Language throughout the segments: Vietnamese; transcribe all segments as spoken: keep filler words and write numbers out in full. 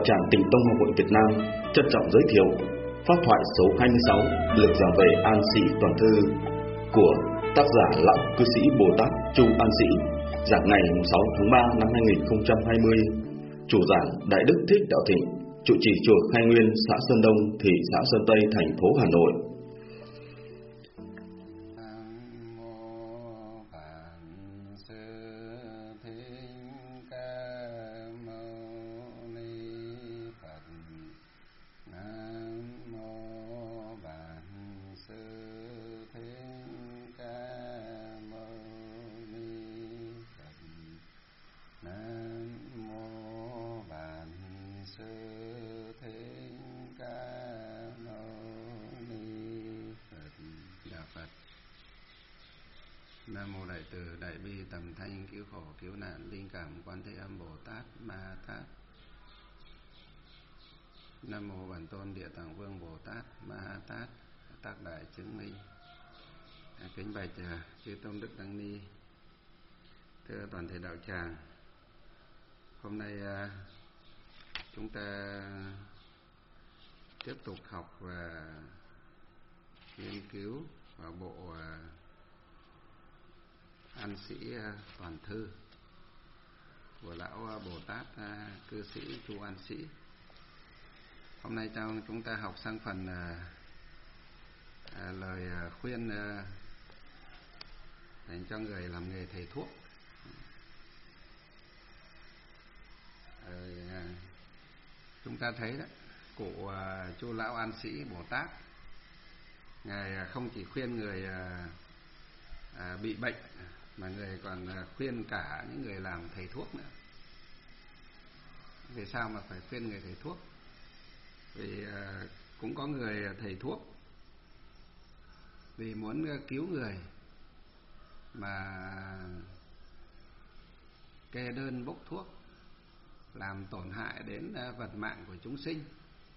Tràng Tịnh Tông Học hội Việt Nam trân trọng giới thiệu pháp thoại số hai mươi sáu Lực giảng về An Sĩ Toàn Thư của tác giả Lão Cư Sĩ Bồ Tát Chu An Sĩ, giảng ngày sáu tháng ba năm hai nghìn không trăm hai mươi. Chủ giảng Đại Đức Thích Đạo Thịnh, trụ trì chùa Khai Nguyên, xã Sơn Đông, thị xã Sơn Tây, thành phố Hà Nội. Nam mô Đại Từ Đại Bi Tầm Thanh Cứu Khổ Cứu Nạn Linh Cảm Quan Thế Âm Bồ Tát Ma Tát. Nam mô Bản Tôn Địa Tạng Vương Bồ Tát Ma Tát, Tác Đại Chứng Minh. Kính bạch chư Tôn Đức Tăng Ni, thưa toàn thể đạo tràng. Hôm nay chúng ta tiếp tục học và nghiên cứu vào bộ An Sĩ Toàn Thư của lão Bồ Tát Cư Sĩ Chu An Sĩ. Hôm nay trong chúng ta học sang phần à, lời khuyên à, dành cho người làm nghề thầy thuốc. À, chúng ta thấy đó, cụ à, Chu lão An Sĩ Bồ Tát, ngài không chỉ khuyên người à, à, bị bệnh, mà người còn khuyên cả những người làm thầy thuốc nữa. Vì sao mà phải khuyên người thầy thuốc? Vì cũng có người thầy thuốc vì muốn cứu người mà kê đơn bốc thuốc làm tổn hại đến vật mạng của chúng sinh.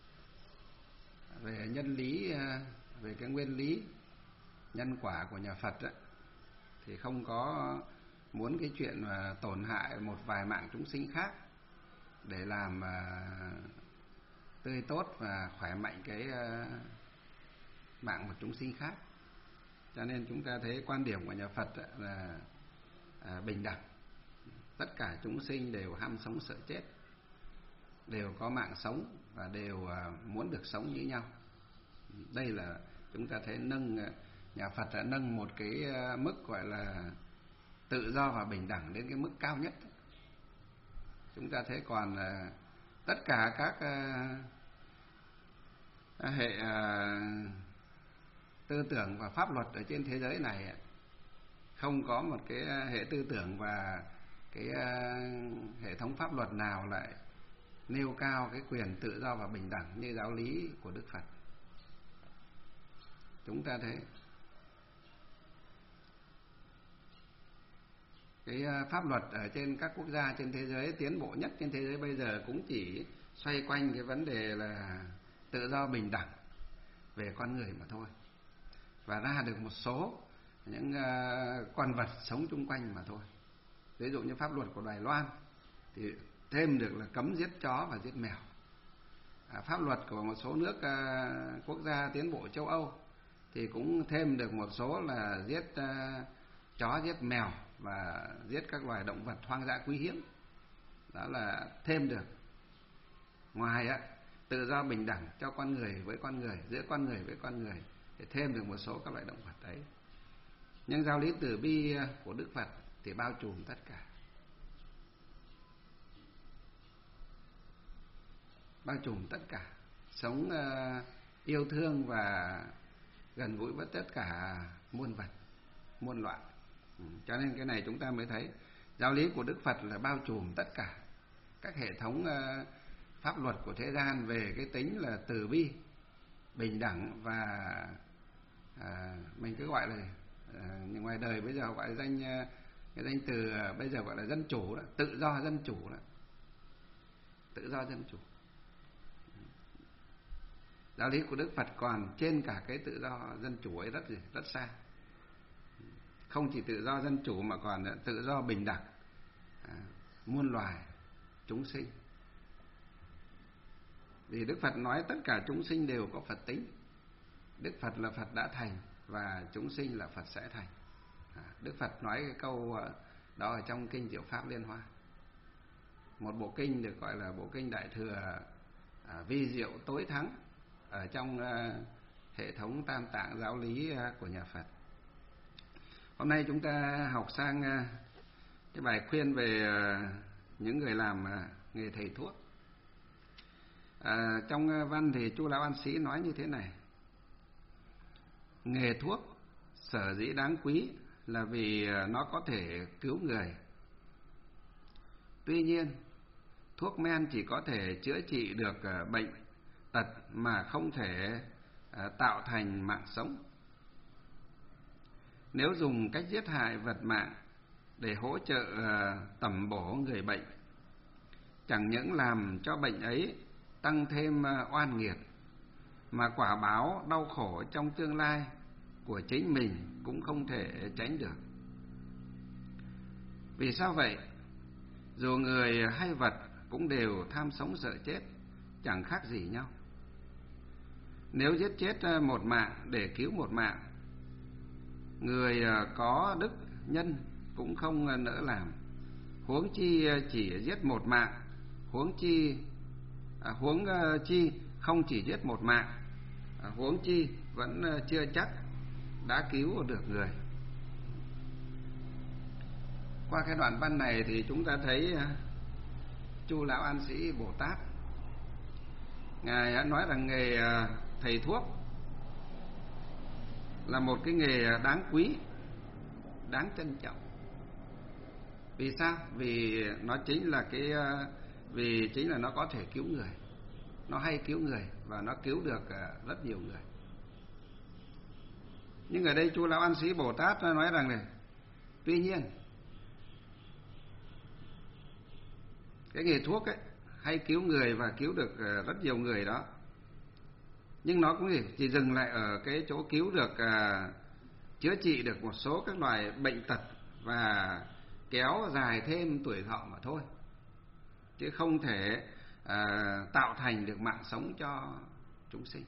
Về nhân lý, về cái nguyên lý nhân quả của nhà Phật ấy, thì không có muốn cái chuyện mà tổn hại một vài mạng chúng sinh khác để làm uh, tươi tốt và khỏe mạnh cái uh, mạng một chúng sinh khác. Cho nên chúng ta thấy quan điểm của nhà Phật là uh, bình đẳng. Tất cả chúng sinh đều ham sống sợ chết, đều có mạng sống và đều uh, muốn được sống như nhau. Đây là chúng ta thấy nâng uh, nhà Phật đã nâng một cái mức gọi là tự do và bình đẳng đến cái mức cao nhất. Chúng ta thấy còn uh, tất cả các uh, hệ uh, tư tưởng và pháp luật ở trên thế giới này, không có một cái hệ tư tưởng và cái uh, hệ thống pháp luật nào lại nêu cao cái quyền tự do và bình đẳng như giáo lý của Đức Phật. Chúng ta thấy cái pháp luật ở trên các quốc gia trên thế giới tiến bộ nhất trên thế giới bây giờ cũng chỉ xoay quanh cái vấn đề là tự do bình đẳng về con người mà thôi, và ra được một số những uh, con vật sống chung quanh mà thôi. Ví dụ như pháp luật của Đài Loan thì thêm được là cấm giết chó và giết mèo. À, pháp luật của một số nước uh, quốc gia tiến bộ châu Âu thì cũng thêm được một số là giết uh, chó, giết mèo và giết các loài động vật hoang dã quý hiếm. Đó là thêm được. Ngoài á, tự do bình đẳng cho con người với con người, giữa con người với con người, để thêm được một số các loại động vật đấy. Nhưng giáo lý từ bi của Đức Phật thì bao trùm tất cả. Bao trùm tất cả. Sống uh, yêu thương và gần gũi với tất cả muôn vật, muôn loại. Ừ, cho nên cái này chúng ta mới thấy giáo lý của Đức Phật là bao trùm tất cả các hệ thống uh, pháp luật của thế gian về cái tính là từ bi, bình đẳng và uh, mình cứ gọi là uh, ngoài đời bây giờ gọi là danh uh, cái danh từ uh, bây giờ gọi là dân chủ đó, tự do dân chủ đó, tự do dân chủ. Giáo lý của Đức Phật còn trên cả cái tự do dân chủ ấy rất gì rất xa. Không chỉ tự do dân chủ mà còn tự do bình đẳng, à, muôn loài chúng sinh. Vì Đức Phật nói tất cả chúng sinh đều có Phật tính. Đức Phật là Phật đã thành và chúng sinh là Phật sẽ thành. Đức Phật nói cái câu đó ở trong kinh Diệu Pháp Liên Hoa, một bộ kinh được gọi là bộ kinh Đại Thừa à, vi diệu tối thắng ở trong à, hệ thống Tam Tạng giáo lý à, của nhà Phật. Hôm nay chúng ta học sang à, cái bài khuyên về à, những người làm à, nghề thầy thuốc. À, trong văn thì Chu Lão An Sĩ nói như thế này: nghề thuốc sở dĩ đáng quý là vì nó có thể cứu người. Tuy nhiên, thuốc men chỉ có thể chữa trị được bệnh tật mà không thể tạo thành mạng sống. Nếu dùng cách giết hại vật mạng để hỗ trợ tẩm bổ người bệnh, chẳng những làm cho bệnh ấy tăng thêm oan nghiệt, mà quả báo đau khổ trong tương lai của chính mình cũng không thể tránh được. Vì sao vậy? Dù người hay vật cũng đều tham sống sợ chết, chẳng khác gì nhau. Nếu giết chết một mạng để cứu một mạng, người có đức nhân cũng không nỡ làm. Huống chi chỉ giết một mạng, huống chi à, huống chi không chỉ giết một mạng, à, huống chi vẫn chưa chắc đã cứu được người. Qua cái đoạn văn này thì chúng ta thấy Chu Lão An Sĩ Bồ Tát ngài đã nói rằng nghề thầy thuốc là một cái nghề đáng quý, đáng trân trọng. Vì sao? Vì nó chính là cái vì chính là nó có thể cứu người, nó hay cứu người và nó cứu được rất nhiều người. Nhưng ở đây Chu Lão An Sĩ Bồ Tát nói rằng này, tuy nhiên cái nghề thuốc ấy hay cứu người và cứu được rất nhiều người đó, nhưng nó cũng chỉ dừng lại ở cái chỗ cứu được uh, chữa trị được một số các loại bệnh tật và kéo dài thêm tuổi thọ mà thôi, chứ không thể uh, tạo thành được mạng sống cho chúng sinh.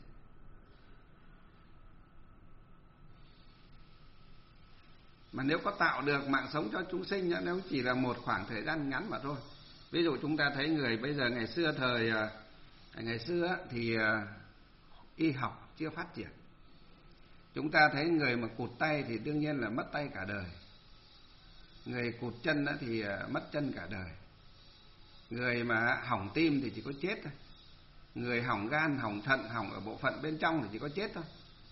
Mà nếu có tạo được mạng sống cho chúng sinh, nếu chỉ là một khoảng thời gian ngắn mà thôi. Ví dụ chúng ta thấy người bây giờ, ngày xưa thời ngày xưa thì y học chưa phát triển. Chúng ta thấy người mà cụt tay thì đương nhiên là mất tay cả đời. Người cụt chân thì mất chân cả đời. Người mà hỏng tim thì chỉ có chết thôi. Người hỏng gan, hỏng thận, hỏng ở bộ phận bên trong thì chỉ có chết thôi.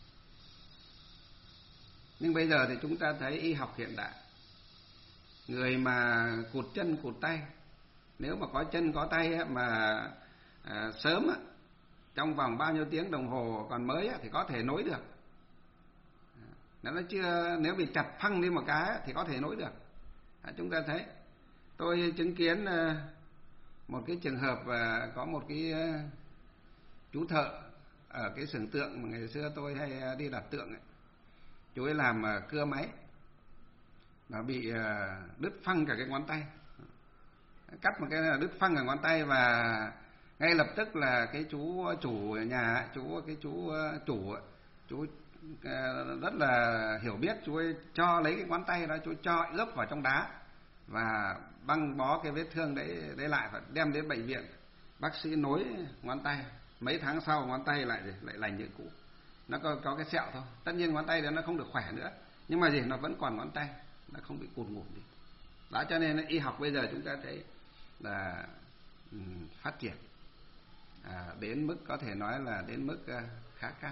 Nhưng bây giờ thì chúng ta thấy y học hiện đại, người mà cụt chân cụt tay, nếu mà có chân có tay mà à, sớm trong vòng bao nhiêu tiếng đồng hồ còn mới thì có thể nối được. Nếu nó chưa, nếu bị chặt phăng đi một cái thì có thể nối được. À, chúng ta thấy, tôi chứng kiến một cái trường hợp có một cái chú thợ ở cái xưởng tượng mà ngày xưa tôi hay đi đặt tượng ấy. Chú ấy làm cưa máy mà bị đứt phăng cả cái ngón tay, cắt một cái đứt phăng cả ngón tay, và ngay lập tức là cái chú chủ nhà, chú cái chú chủ chú rất là hiểu biết, chú ấy cho lấy cái ngón tay đó, chú cho ướp vào trong đá và băng bó cái vết thương đấy đấy lại và đem đến bệnh viện. Bác sĩ nối ngón tay, mấy tháng sau ngón tay lại lại lành như cũ. Nó có, có cái sẹo thôi. Tất nhiên ngón tay đó nó không được khỏe nữa, nhưng mà gì, nó vẫn còn ngón tay, nó không bị cụt ngủn gì. Đó, cho nên y học bây giờ chúng ta thấy là um, phát triển à, đến mức có thể nói là đến mức uh, khá cao.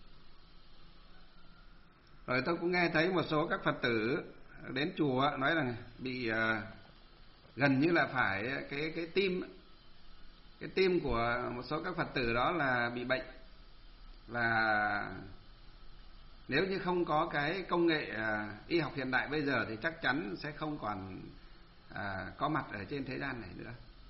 Rồi tôi cũng nghe thấy một số các Phật tử đến chùa nói rằng bị uh, gần như là phải cái cái tim cái tim của một số các Phật tử đó là bị bệnh, và nếu như không có cái công nghệ à, y học hiện đại bây giờ thì chắc chắn sẽ không còn à, có mặt ở trên thế gian này nữa.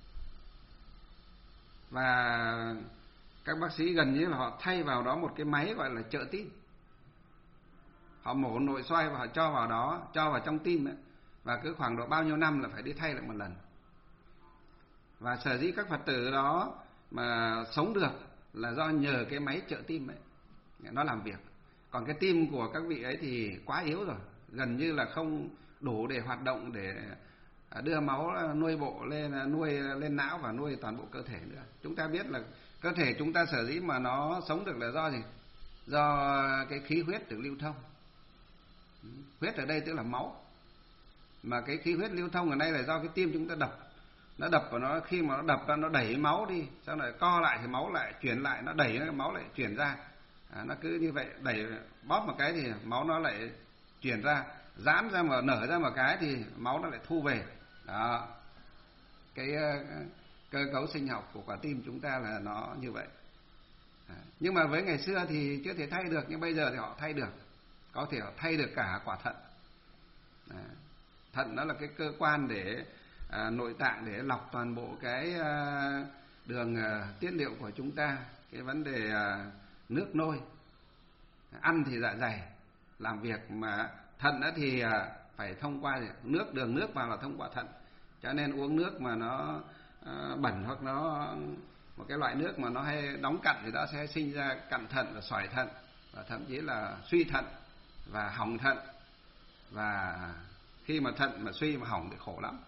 Và các bác sĩ gần như là họ thay vào đó một cái máy gọi là trợ tim. Họ mổ nội xoay và họ cho vào đó, cho vào trong tim ấy, và cứ khoảng độ bao nhiêu năm là phải đi thay lại một lần. Và sở dĩ các Phật tử đó mà sống được là do nhờ cái máy trợ tim ấy, nó làm việc. Còn cái tim của các vị ấy thì quá yếu rồi, gần như là không đủ để hoạt động, để đưa máu nuôi bộ lên, nuôi lên não và nuôi toàn bộ cơ thể nữa. Chúng ta biết là cơ thể chúng ta sở dĩ mà nó sống được là do gì? Do cái khí huyết được lưu thông. Huyết ở đây tức là máu. Mà cái khí huyết lưu thông ở đây là do cái tim chúng ta đập. Nó đập và nó khi mà nó đập ra nó đẩy máu đi, sau này co lại thì máu lại chuyển lại, nó đẩy cái máu lại chuyển ra. À, nó cứ như vậy, đẩy bóp một cái thì máu nó lại chuyển ra, giãn ra mà nở ra một cái thì máu nó lại thu về. Đó. Cái uh, cơ cấu sinh học của quả tim chúng ta là nó như vậy. À, nhưng mà với ngày xưa thì chưa thể thay được, nhưng bây giờ thì họ thay được. Có thể họ thay được cả quả thận. À, thận đó là cái cơ quan để à, nội tạng để lọc toàn bộ cái à, đường à, tiết niệu của chúng ta, cái vấn đề à, nước nôi. Ăn thì dạ dày làm việc, mà thận đó thì à, phải thông qua nước, đường nước vào là thông qua thận. Cho nên uống nước mà nó à, bẩn hoặc nó một cái loại nước mà nó hay đóng cặn thì nó sẽ sinh ra cặn thận và sỏi thận, và thậm chí là suy thận và hỏng thận. Và khi mà thận mà suy mà hỏng thì khổ lắm.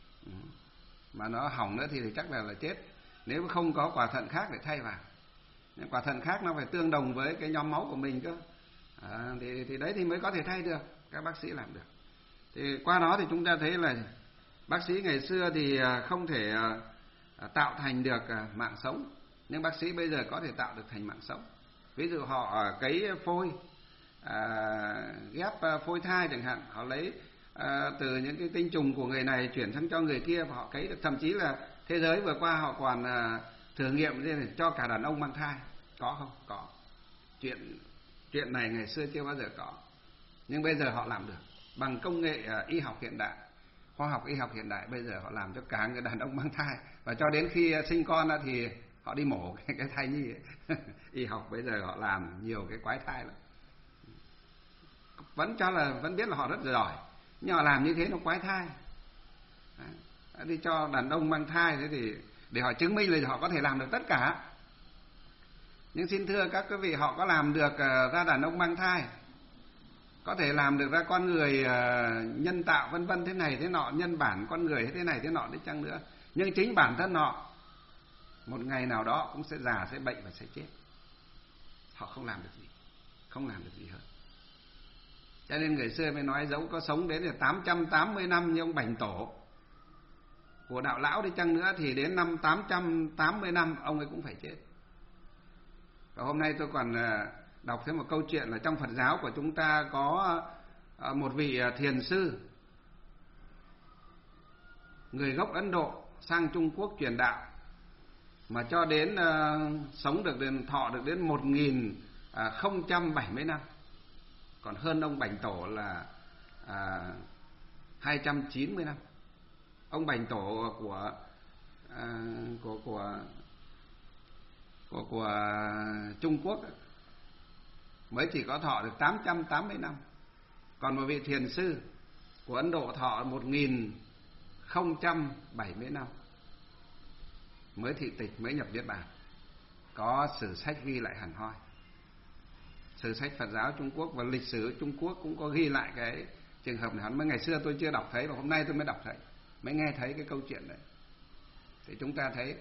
Mà nó hỏng nữa thì, thì chắc là là chết, nếu không có quả thận khác để thay vào. Nhưng quả thận khác nó phải tương đồng với cái nhóm máu của mình cơ. À, thì, thì đấy thì mới có thể thay được, các bác sĩ làm được. Thì qua đó thì chúng ta thấy là bác sĩ ngày xưa thì không thể tạo thành được mạng sống, nhưng bác sĩ bây giờ có thể tạo được thành mạng sống. Ví dụ họ cấy phôi, à, ghép phôi thai chẳng hạn, họ lấy à, từ những cái tinh trùng của người này chuyển sang cho người kia và họ cấy được. Thậm chí là thế giới vừa qua họ còn à, thử nghiệm cho cả đàn ông mang thai. Có không? Có. Chuyện chuyện này ngày xưa chưa bao giờ có, nhưng bây giờ họ làm được bằng công nghệ à, y học hiện đại, khoa học y học hiện đại. Bây giờ họ làm cho cả người đàn ông mang thai, và cho đến khi sinh con ra thì họ đi mổ cái, cái thai nhi ấy. Y học bây giờ họ làm nhiều cái quái thai lắm. Vẫn cho là vẫn biết là họ rất là giỏi, nhưng họ làm như thế nó quái thai. Đấy. Đi cho đàn ông mang thai thế thì để họ chứng minh là họ có thể làm được tất cả. Nhưng xin thưa các quý vị, họ có làm được ra đàn ông mang thai, có thể làm được ra con người nhân tạo vân vân thế này thế nọ, nhân bản con người thế này thế nọ đi chăng nữa, nhưng chính bản thân họ một ngày nào đó cũng sẽ già, sẽ bệnh và sẽ chết. Họ không làm được gì, không làm được gì hơn. Cho nên người xưa mới nói dẫu có sống đến là tám trăm tám mươi năm như ông Bành Tổ của đạo lão đi chăng nữa thì đến năm tám trăm tám mươi năm ông ấy cũng phải chết. Và hôm nay tôi còn đọc thêm một câu chuyện là trong Phật giáo của chúng ta có một vị thiền sư người gốc Ấn Độ sang Trung Quốc truyền đạo, mà cho đến uh, sống được đến thọ được đến một nghìn không trăm bảy mươi năm, còn hơn ông Bành Tổ là uh, hai trăm chín mươi năm. Ông Bành Tổ của uh, của của của của Trung Quốc mới chỉ có thọ được tám trăm tám mươi năm, còn một vị thiền sư của Ấn Độ thọ một nghìn không trăm bảy mươi năm mới thị tịch, mới nhập niết bàn. Có sử sách ghi lại hẳn hoi. Sử sách Phật giáo Trung Quốc và lịch sử Trung Quốc cũng có ghi lại cái trường hợp này. Mới ngày xưa tôi chưa đọc thấy, và hôm nay tôi mới đọc thấy, mới nghe thấy cái câu chuyện đấy. Thì chúng ta thấy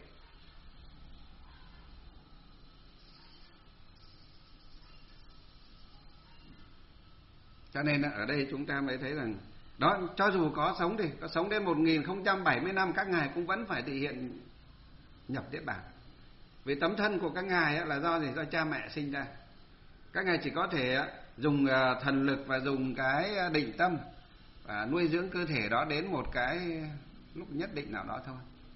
cho nên ở đây chúng ta mới thấy rằng đó, cho dù có sống thì có sống đến một nghìn không trăm bảy mươi năm, các ngài cũng vẫn phải thể hiện nhập niết bàn. Vì tấm thân của các ngài là do gì? Do cha mẹ sinh ra. Các ngài chỉ có thể dùng thần lực và dùng cái định tâm và nuôi dưỡng cơ thể đó đến một cái lúc nhất định nào đó thôi.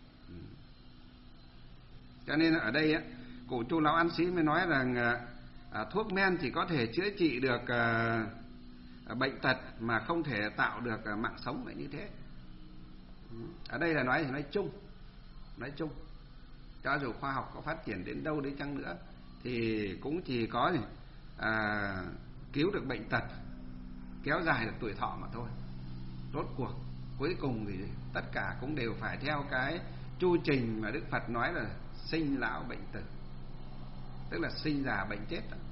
Cho nên ở đây cụ Chu Lão An Sĩ mới nói rằng thuốc men chỉ có thể chữa trị được bệnh tật mà không thể tạo được mạng sống vậy như thế. Ở đây là nói thì nói chung, nói chung. Cho dù khoa học có phát triển đến đâu đấy chăng nữa thì cũng chỉ có gì, à, cứu được bệnh tật, kéo dài được tuổi thọ mà thôi. Rốt cuộc cuối cùng thì tất cả cũng đều phải theo cái chu trình mà Đức Phật nói là sinh lão bệnh tử, tức là sinh già bệnh chết đó.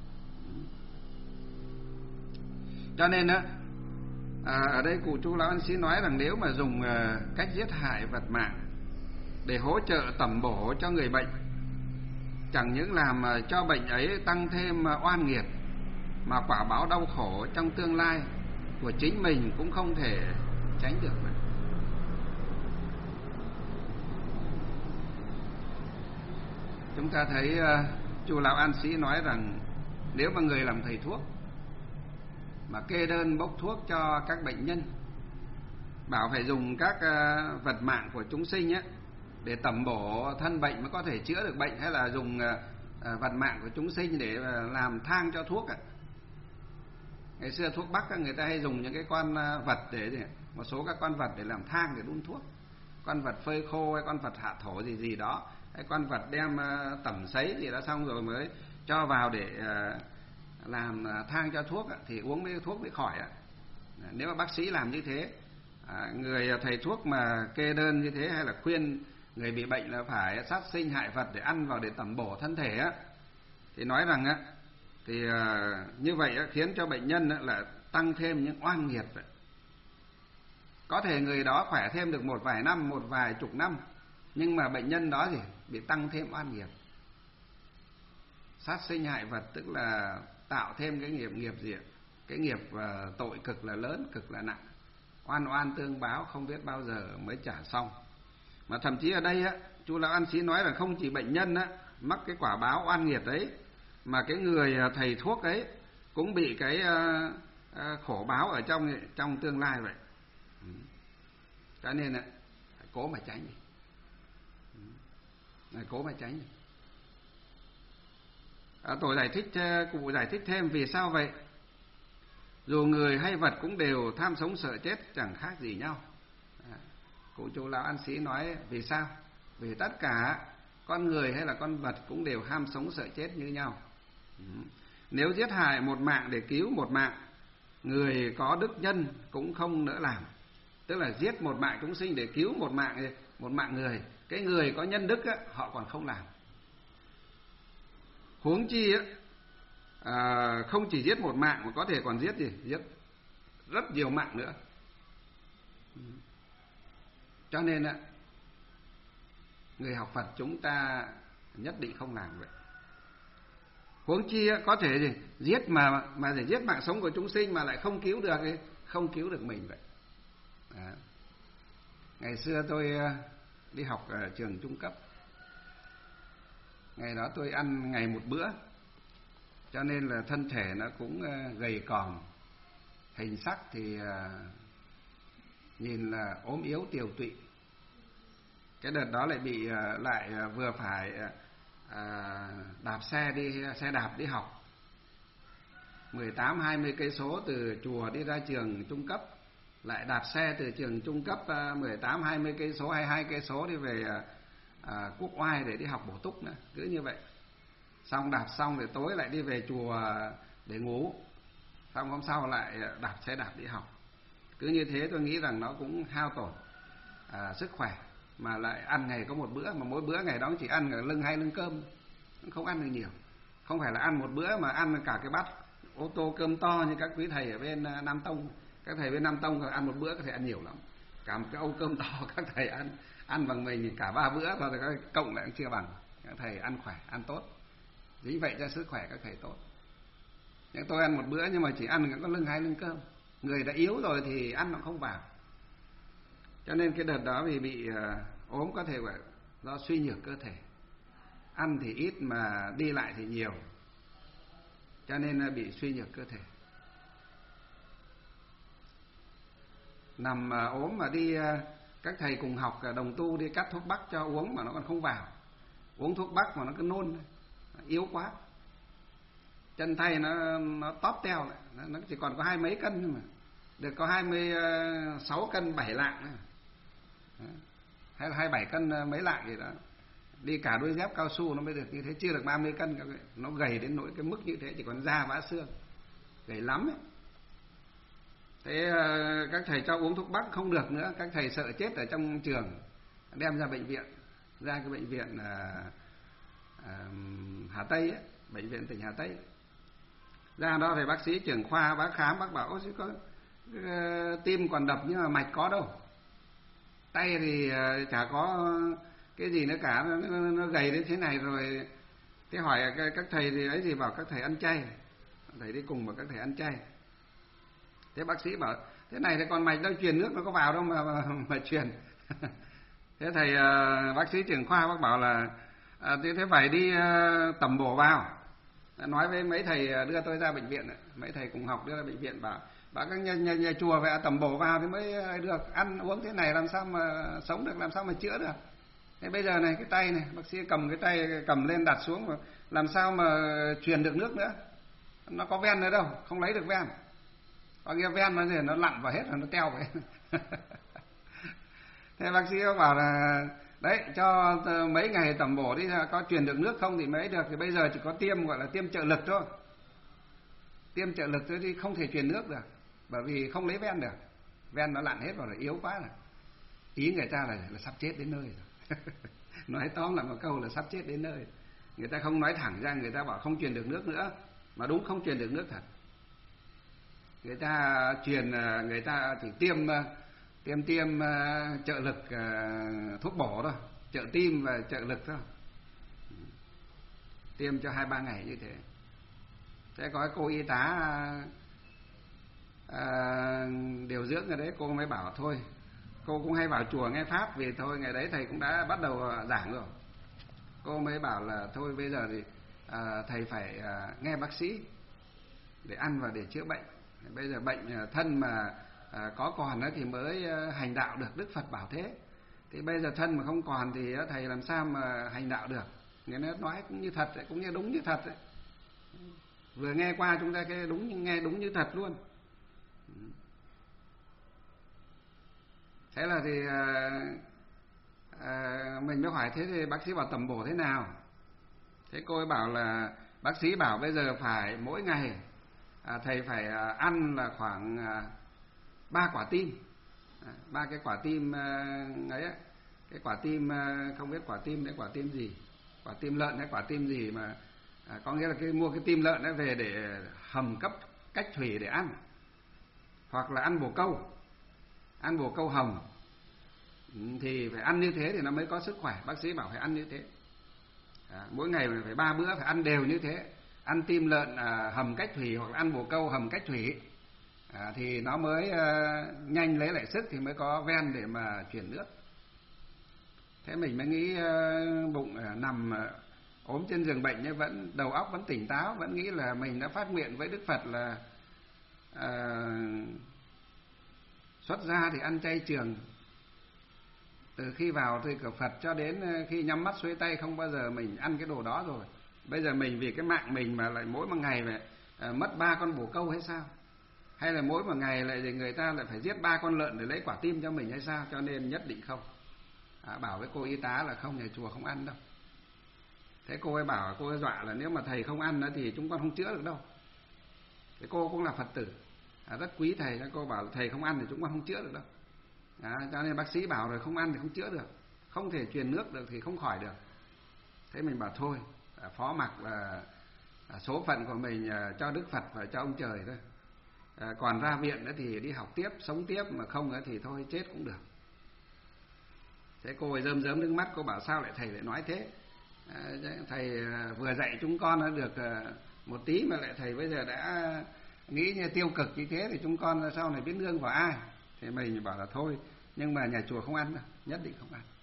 Cho nên á, à, ở đây cụ Chú Lão Ân Sĩ nói rằng nếu mà dùng à, cách giết hại vật mạng để hỗ trợ tẩm bổ cho người bệnh, chẳng những làm à, cho bệnh ấy tăng thêm à, oan nghiệt, mà quả báo đau khổ trong tương lai của chính mình cũng không thể tránh được nữa. Chúng ta thấy uh, Chú Lão An Sĩ nói rằng nếu mà người làm thầy thuốc mà kê đơn bốc thuốc cho các bệnh nhân, bảo phải dùng các uh, vật mạng của chúng sinh ấy, để tẩm bổ thân bệnh mới có thể chữa được bệnh, hay là dùng uh, uh, vật mạng của chúng sinh để uh, làm thang cho thuốc ấy. Ngày xưa thuốc Bắc người ta hay dùng những cái con vật để một số các con vật để làm thang để đun thuốc, con vật phơi khô hay con vật hạ thổ gì gì đó, hay con vật đem tẩm sấy gì đó xong rồi mới cho vào để làm thang cho thuốc thì uống mấy thuốc mới khỏi. Nếu mà bác sĩ làm như thế, người thầy thuốc mà kê đơn như thế hay là khuyên người bị bệnh là phải sát sinh hại vật để ăn vào để tẩm bổ thân thể á, thì nói rằng á, thì uh, như vậy uh, khiến cho bệnh nhân uh, là tăng thêm những oan nghiệt vậy. Có thể người đó khỏe thêm được một vài năm, một vài chục năm, nhưng mà bệnh nhân đó gì bị tăng thêm oan nghiệt. Sát sinh hại vật tức là tạo thêm cái nghiệp nghiệp gì ạ? Cái nghiệp uh, tội cực là lớn, cực là nặng. Oan oan tương báo không biết bao giờ mới trả xong. Mà thậm chí ở đây á, Chú Lão An Sĩ nói là không chỉ bệnh nhân á mắc cái quả báo oan nghiệt đấy, mà cái người thầy thuốc ấy cũng bị cái uh, uh, khổ báo ở trong trong tương lai vậy. Ừ. Cho nên là cố mà tránh đi. Ừ. Cố mà tránh đi. À, tôi giải thích cụ giải thích thêm vì sao vậy. Dù người hay vật cũng đều tham sống sợ chết, chẳng khác gì nhau. À, cụ Chú Lão An Sĩ nói vì sao? Vì tất cả con người hay là con vật cũng đều ham sống sợ chết như nhau. Nếu giết hại một mạng để cứu một mạng, người có đức nhân cũng không nỡ làm. Tức là giết một mạng chúng sinh để cứu một mạng một mạng người, cái người có nhân đức á, họ còn không làm. Huống chi á, à, không chỉ giết một mạng mà có thể còn giết gì, giết rất nhiều mạng nữa. Cho nên á, người học Phật chúng ta nhất định không làm vậy. Huống chi có thể gì giết mà mà để giết mạng sống của chúng sinh mà lại không cứu được ấy, không cứu được mình vậy. À. Ngày xưa tôi đi học ở trường trung cấp, ngày đó tôi ăn ngày một bữa, cho nên là thân thể nó cũng gầy còm, hình sắc thì nhìn là ốm yếu tiều tụy. Cái đợt đó lại bị lại vừa phải À, đạp xe đi xe đạp đi học mười tám hai mươi cây số từ chùa đi ra trường trung cấp, lại đạp xe từ trường trung cấp mười tám hai mươi cây số, hai mươi hai cây số đi về à, Quốc Oai để đi học bổ túc nữa. Cứ như vậy, xong đạp xong rồi tối lại đi về chùa để ngủ, xong hôm sau lại đạp xe đạp đi học. Cứ như thế tôi nghĩ rằng nó cũng hao tổn à, sức khỏe, mà lại ăn ngày có một bữa, mà mỗi bữa ngày đó chỉ ăn ở lưng hai lưng cơm, không ăn được nhiều. Không phải là ăn một bữa mà ăn cả cái bát ô tô cơm to như các quý thầy ở bên Nam Tông. Các thầy bên Nam Tông ăn một bữa có thể ăn nhiều lắm, cả một cái ô cơm to các thầy ăn ăn bằng mình cả ba bữa rồi, các cộng lại cũng chưa bằng. Các thầy ăn khỏe, ăn tốt, vì vậy cho sức khỏe các thầy tốt. Nhưng tôi ăn một bữa nhưng mà chỉ ăn có lưng hai lưng cơm, người đã yếu rồi thì ăn nó không vào. Cho nên cái đợt đó vì bị uh, ốm có thể gọi do suy nhược cơ thể, ăn thì ít mà đi lại thì nhiều, cho nên uh, bị suy nhược cơ thể. Nằm uh, ốm mà đi uh, các thầy cùng học uh, đồng tu đi cắt thuốc bắc cho uống mà nó còn không vào, uống thuốc bắc mà nó cứ nôn, nó yếu quá, chân tay nó nó tóp teo lại, nó, nó chỉ còn có hai mấy cân thôi mà, được có hai mươi sáu cân bảy lạng nữa. Hay là hai mươi bảy cân mấy lạng gì đó, đi cả đôi dép cao su nó mới được như thế, chưa được ba mươi cân. Nó gầy đến nỗi cái mức như thế, chỉ còn da vã xương, gầy lắm ấy. Thế các thầy cho uống thuốc bắc không được nữa, các thầy sợ chết ở trong trường, đem ra bệnh viện, ra cái bệnh viện à, Hà Tây ấy, bệnh viện tỉnh Hà Tây. Ra đó thì bác sĩ trưởng khoa bác khám, bác bảo ôi có uh, tim còn đập nhưng mà mạch có đâu, tay thì uh, chả có cái gì nữa cả, nó, nó, nó gầy đến thế này rồi. Thế hỏi các thầy thì ấy gì, bảo các thầy ăn chay, thầy đi cùng, bảo các thầy ăn chay. Thế bác sĩ bảo thế này thì còn mạch đâu truyền nước nó có vào đâu mà mà, mà truyền. Thế thầy uh, bác sĩ trưởng khoa bác bảo là uh, thế, thế phải đi uh, tẩm bổ vào. Nói với mấy thầy đưa tôi ra bệnh viện, mấy thầy cùng học đưa ra bệnh viện, bảo bảo các nhà, nhà, nhà chùa phải tẩm bổ vào thì mới được, ăn uống thế này làm sao mà sống được, làm sao mà chữa được. Thế bây giờ này cái tay này, bác sĩ cầm cái tay cầm lên đặt xuống mà làm sao mà truyền được nước nữa, nó có ven nữa đâu, không lấy được ven, có kia ven nó thì nó lặn vào hết rồi, nó teo vậy. Thế bác sĩ bảo là đấy, cho mấy ngày tẩm bổ đi, có truyền được nước không thì mới được. Thì bây giờ chỉ có tiêm, gọi là tiêm trợ lực thôi, tiêm trợ lực thôi thì không thể truyền nước được, bởi vì không lấy ven được, ven nó lặn hết rồi, là yếu quá rồi. Ý người ta là, là sắp chết đến nơi rồi. Nói tóm lại một câu là sắp chết đến nơi. Người ta không nói thẳng ra, người ta bảo không truyền được nước nữa, mà đúng không truyền được nước thật. Người ta truyền, người ta chỉ tiêm tiêm tiêm uh, trợ lực, uh, thuốc bổ thôi, trợ tim và trợ lực thôi, tiêm cho hai ba ngày như thế. Thế có cô y tá uh, điều dưỡng ở đấy, cô mới bảo thôi, cô cũng hay vào chùa nghe pháp, vì thôi ngày đấy thầy cũng đã bắt đầu giảng rồi. Cô mới bảo là thôi bây giờ thì uh, thầy phải uh, nghe bác sĩ để ăn và để chữa bệnh. Bây giờ bệnh thân mà À, có còn thì mới hành đạo được, Đức Phật bảo thế. Thì bây giờ thân mà không còn thì thầy làm sao mà hành đạo được. Người nó nói cũng như thật, cũng như đúng như thật ấy. Vừa nghe qua chúng ta cái đúng, nghe đúng như thật luôn. Thế là thì à, à, mình mới hỏi thế thì bác sĩ bảo tẩm bổ thế nào. Thế cô ấy bảo là bác sĩ bảo bây giờ phải mỗi ngày à, thầy phải à, ăn là khoảng à, ba quả tim, ba cái quả tim ấy, cái quả tim không biết quả tim đấy quả tim gì, quả tim lợn hay quả tim gì mà à, có nghĩa là cái mua cái tim lợn ấy về để hầm cấp cách thủy để ăn, hoặc là ăn bồ câu, ăn bồ câu hầm, thì phải ăn như thế thì nó mới có sức khỏe. Bác sĩ bảo phải ăn như thế, à, mỗi ngày phải ba bữa phải ăn đều như thế, ăn tim lợn à, hầm cách thủy hoặc là ăn bồ câu hầm cách thủy. À, thì nó mới uh, nhanh lấy lại sức, thì mới có ven để mà chuyển nước. Thế mình mới nghĩ uh, bụng uh, nằm uh, ốm trên giường bệnh nhưng vẫn đầu óc vẫn tỉnh táo, vẫn nghĩ là mình đã phát nguyện với Đức Phật là uh, xuất gia thì ăn chay trường, từ khi vào thì cửa Phật cho đến uh, khi nhắm mắt xuôi tay không bao giờ mình ăn cái đồ đó rồi. Bây giờ mình vì cái mạng mình mà lại mỗi một ngày phải uh, mất ba con bồ câu hay sao? Hay là mỗi một ngày lại thì người ta lại phải giết ba con lợn để lấy quả tim cho mình hay sao? Cho nên nhất định không. À, bảo với cô y tá là không, nhà chùa không ăn đâu. Thế cô ấy bảo, cô ấy dọa là nếu mà thầy không ăn nữa thì chúng con không chữa được đâu. Thế cô cũng là Phật tử, à, rất quý thầy. Cô bảo thầy không ăn thì chúng con không chữa được đâu. À, cho nên bác sĩ bảo rồi không ăn thì không chữa được, không thể truyền nước được thì không khỏi được. Thế mình bảo thôi, à, phó mặc là à, số phận của mình à, cho Đức Phật và cho ông trời thôi. À, còn ra viện nữa thì đi học tiếp, sống tiếp, mà không nữa thì thôi chết cũng được. Thế cô ấy rơm rớm nước mắt, cô bảo sao lại thầy lại nói thế? À, thầy vừa dạy chúng con đã được một tí mà lại thầy bây giờ đã nghĩ như tiêu cực như thế thì chúng con sau này biết nương vào ai? Thì mình bảo là thôi, nhưng mà nhà chùa không ăn đâu, nhất định không ăn,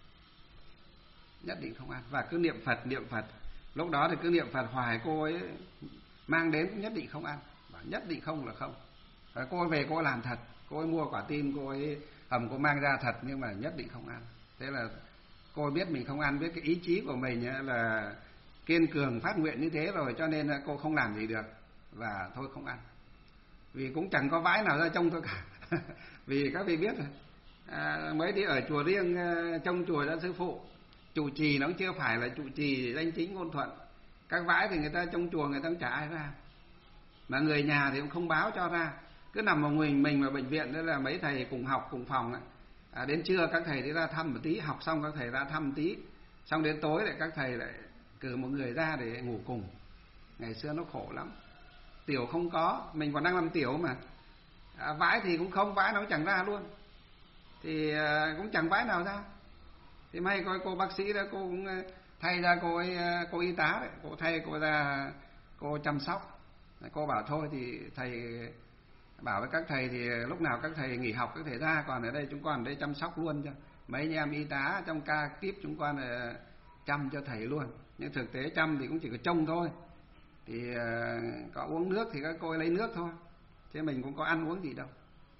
nhất định không ăn, và cứ niệm Phật niệm Phật. Lúc đó thì cứ niệm Phật hoài, cô ấy mang đến cũng nhất định không ăn, bảo nhất định không là không. Rồi cô ấy về cô ấy làm thật, cô ấy mua quả tim, cô ấy hầm, cô mang ra thật, nhưng mà nhất định không ăn. Thế là cô ấy biết mình không ăn, biết cái ý chí của mình là kiên cường phát nguyện như thế rồi, cho nên cô không làm gì được, và thôi không ăn. Vì cũng chẳng có vãi nào ra trông tôi cả. Vì các vị biết rồi, à, mới đi ở chùa riêng trông chùa cho sư phụ, trụ trì nó cũng chưa phải là trụ trì danh chính ngôn thuận. Các vãi thì người ta trong chùa người ta cũng chả ai ra, mà người nhà thì cũng không báo cho ra, cứ nằm một mình mình ở bệnh viện. Đó là mấy thầy cùng học cùng phòng ấy. À, đến trưa các thầy đi ra thăm một tí, học xong các thầy ra thăm một tí, xong đến tối lại các thầy lại cử một người ra để ngủ cùng. Ngày xưa nó khổ lắm, tiểu không có, mình còn đang làm tiểu mà, à, vãi thì cũng không, vãi nó cũng chẳng ra luôn, thì à, cũng chẳng vãi nào ra. Thì may coi cô bác sĩ đó, cô cũng thay ra cô ấy, cô y tá đấy, cô thay cô ra cô chăm sóc. Cô bảo thôi thì thầy bảo với các thầy thì lúc nào các thầy nghỉ học các thầy ra, còn ở đây chúng con ở đây chăm sóc luôn cho mấy anh em y tá trong ca kíp, chúng con là chăm cho thầy luôn. Nhưng thực tế chăm thì cũng chỉ có trông thôi, thì có uống nước thì các cô ấy lấy nước thôi, chứ mình cũng có ăn uống gì đâu.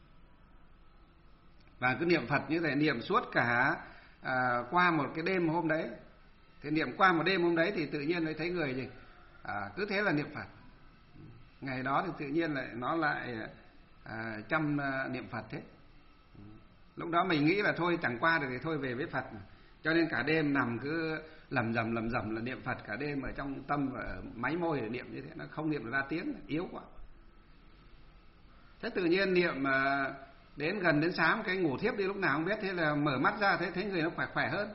Và cứ niệm Phật như thế, niệm suốt cả à, qua một cái đêm hôm đấy. Thì niệm qua một đêm hôm đấy thì tự nhiên lại thấy người gì à, cứ thế là niệm Phật. Ngày đó thì tự nhiên lại nó lại à, chăm à, niệm Phật thế. Lúc đó mình nghĩ là thôi chẳng qua được thì thôi về với Phật, cho nên cả đêm nằm cứ lầm rầm lầm rầm là niệm Phật cả đêm ở trong tâm và máy môi để niệm như thế, nó không niệm được ra tiếng, yếu quá. Thế tự nhiên niệm à, đến gần đến sáng cái ngủ thiếp đi lúc nào không biết, thế là mở mắt ra thấy thấy người nó khỏe khỏe hơn.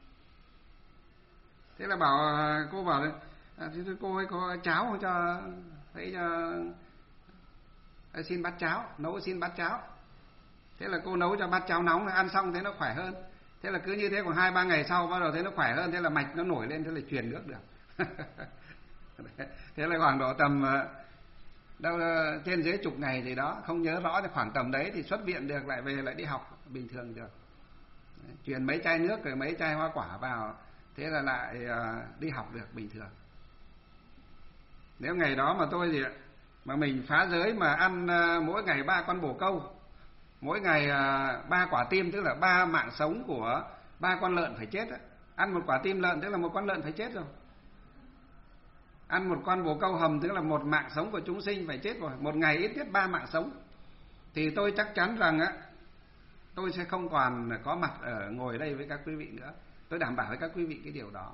Thế là bảo cô bảo à, thế cô ơi có cháo không cho thấy cho, à, xin bát cháo, nấu xin bát cháo. Thế là cô nấu cho bát cháo nóng, ăn xong thấy nó khỏe hơn. Thế là cứ như thế khoảng hai ba ngày sau bắt đầu thấy nó khỏe hơn, thế là mạch nó nổi lên, thế là truyền nước được. Thế là khoảng độ tầm đâu trên dưới chục ngày gì đó, không nhớ rõ, thì khoảng tầm đấy thì xuất viện được, lại về lại đi học bình thường được. Truyền mấy chai nước rồi mấy chai hoa quả vào, thế là lại đi học được bình thường. Nếu ngày đó mà tôi gì mà mình phá giới mà ăn mỗi ngày ba con bồ câu, mỗi ngày ba quả tim, tức là ba mạng sống của ba con lợn phải chết. Ăn một quả tim lợn tức là một con lợn phải chết rồi. Ăn một con bồ câu hầm tức là một mạng sống của chúng sinh phải chết rồi. Một ngày ít nhất ba mạng sống. Thì tôi chắc chắn rằng á, tôi sẽ không còn có mặt ở ngồi đây với các quý vị nữa. Tôi đảm bảo với các quý vị cái điều đó.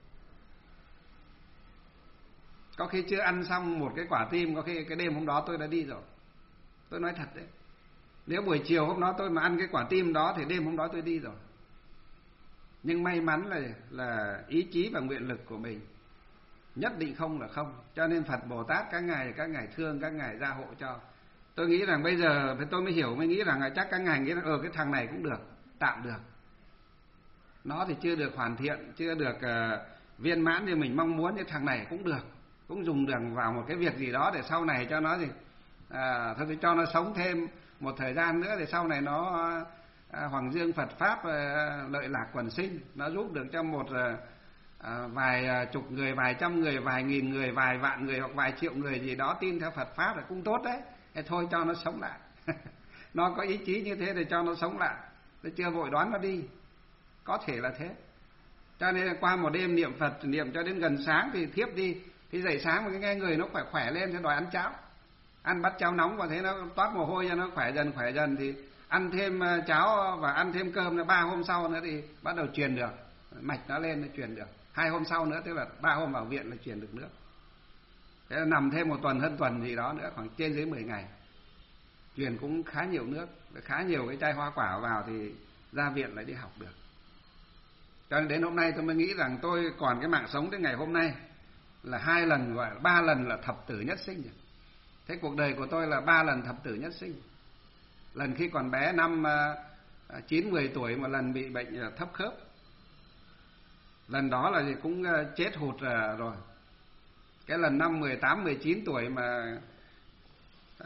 Có khi chưa ăn xong một cái quả tim, có khi cái đêm hôm đó tôi đã đi rồi. Tôi nói thật đấy. Nếu buổi chiều hôm đó tôi mà ăn cái quả tim đó thì đêm hôm đó tôi đi rồi. Nhưng may mắn là là ý chí và nguyện lực của mình, nhất định không là không. Cho nên Phật Bồ Tát các ngài các ngài thương, các ngài gia hộ cho. Tôi nghĩ rằng bây giờ tôi mới hiểu, mới nghĩ rằng là chắc các ngài nghĩ là ờ cái thằng này cũng được, tạm được. Nó thì chưa được hoàn thiện, chưa được uh, viên mãn như mình mong muốn, nhưng thằng này cũng được, cũng dùng được vào một cái việc gì đó để sau này cho nó gì à, thôi thì cho nó sống thêm một thời gian nữa, thì sau này nó à, hoàng dương Phật pháp à, lợi lạc quần sinh, nó giúp được cho một à, vài à, chục người, vài trăm người, vài nghìn người, vài vạn người hoặc vài triệu người gì đó tin theo Phật pháp là cũng tốt đấy. Thế thôi cho nó sống lại. Nó có ý chí như thế thì cho nó sống lại, tôi chưa vội đoán nó đi, có thể là thế. Cho nên là qua một đêm niệm Phật, niệm cho đến gần sáng thì thiếp đi, thì dậy sáng mà nghe người nó khỏe khỏe lên thì đòi ăn cháo, ăn bát cháo nóng, và thế nó toát mồ hôi cho nó khỏe dần khỏe dần, thì ăn thêm cháo và ăn thêm cơm nữa, ba hôm sau nữa thì bắt đầu truyền được, mạch nó lên nó truyền được. Hai hôm sau nữa tức là ba hôm vào viện là truyền được nước. Thế là nằm thêm một tuần hơn tuần gì đó nữa, khoảng trên dưới mười ngày, truyền cũng khá nhiều nước, khá nhiều cái chai hoa quả vào thì ra viện lại đi học được. Cho nên đến hôm nay tôi mới nghĩ rằng tôi còn cái mạng sống đến ngày hôm nay là hai lần, gọi là ba lần là thập tử nhất sinh. Thế cuộc đời của tôi là ba lần thập tử nhất sinh. Lần khi còn bé năm chín mười tuổi, một lần bị bệnh thấp khớp. Lần đó là cũng chết hụt rồi. Cái lần năm mười tám mười chín tuổi mà uh,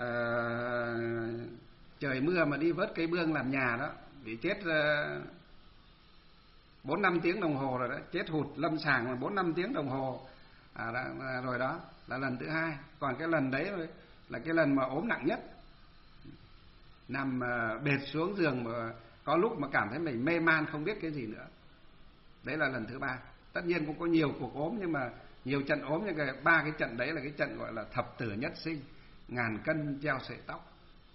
trời mưa mà đi vớt cây bương làm nhà đó, bị chết bốn năm tiếng đồng hồ rồi đó, chết hụt lâm sàng là bốn năm tiếng đồng hồ à, đã, rồi đó là lần thứ hai. Còn cái lần đấy là cái lần mà ốm nặng nhất, nằm uh, bệt xuống giường mà có lúc mà cảm thấy mình mê man không biết cái gì nữa. Đấy là lần thứ ba. Tất nhiên cũng có nhiều cuộc ốm, nhưng mà nhiều trận ốm, nhưng cái ba cái trận đấy là cái trận gọi là thập tử nhất sinh, ngàn cân treo sợi tóc.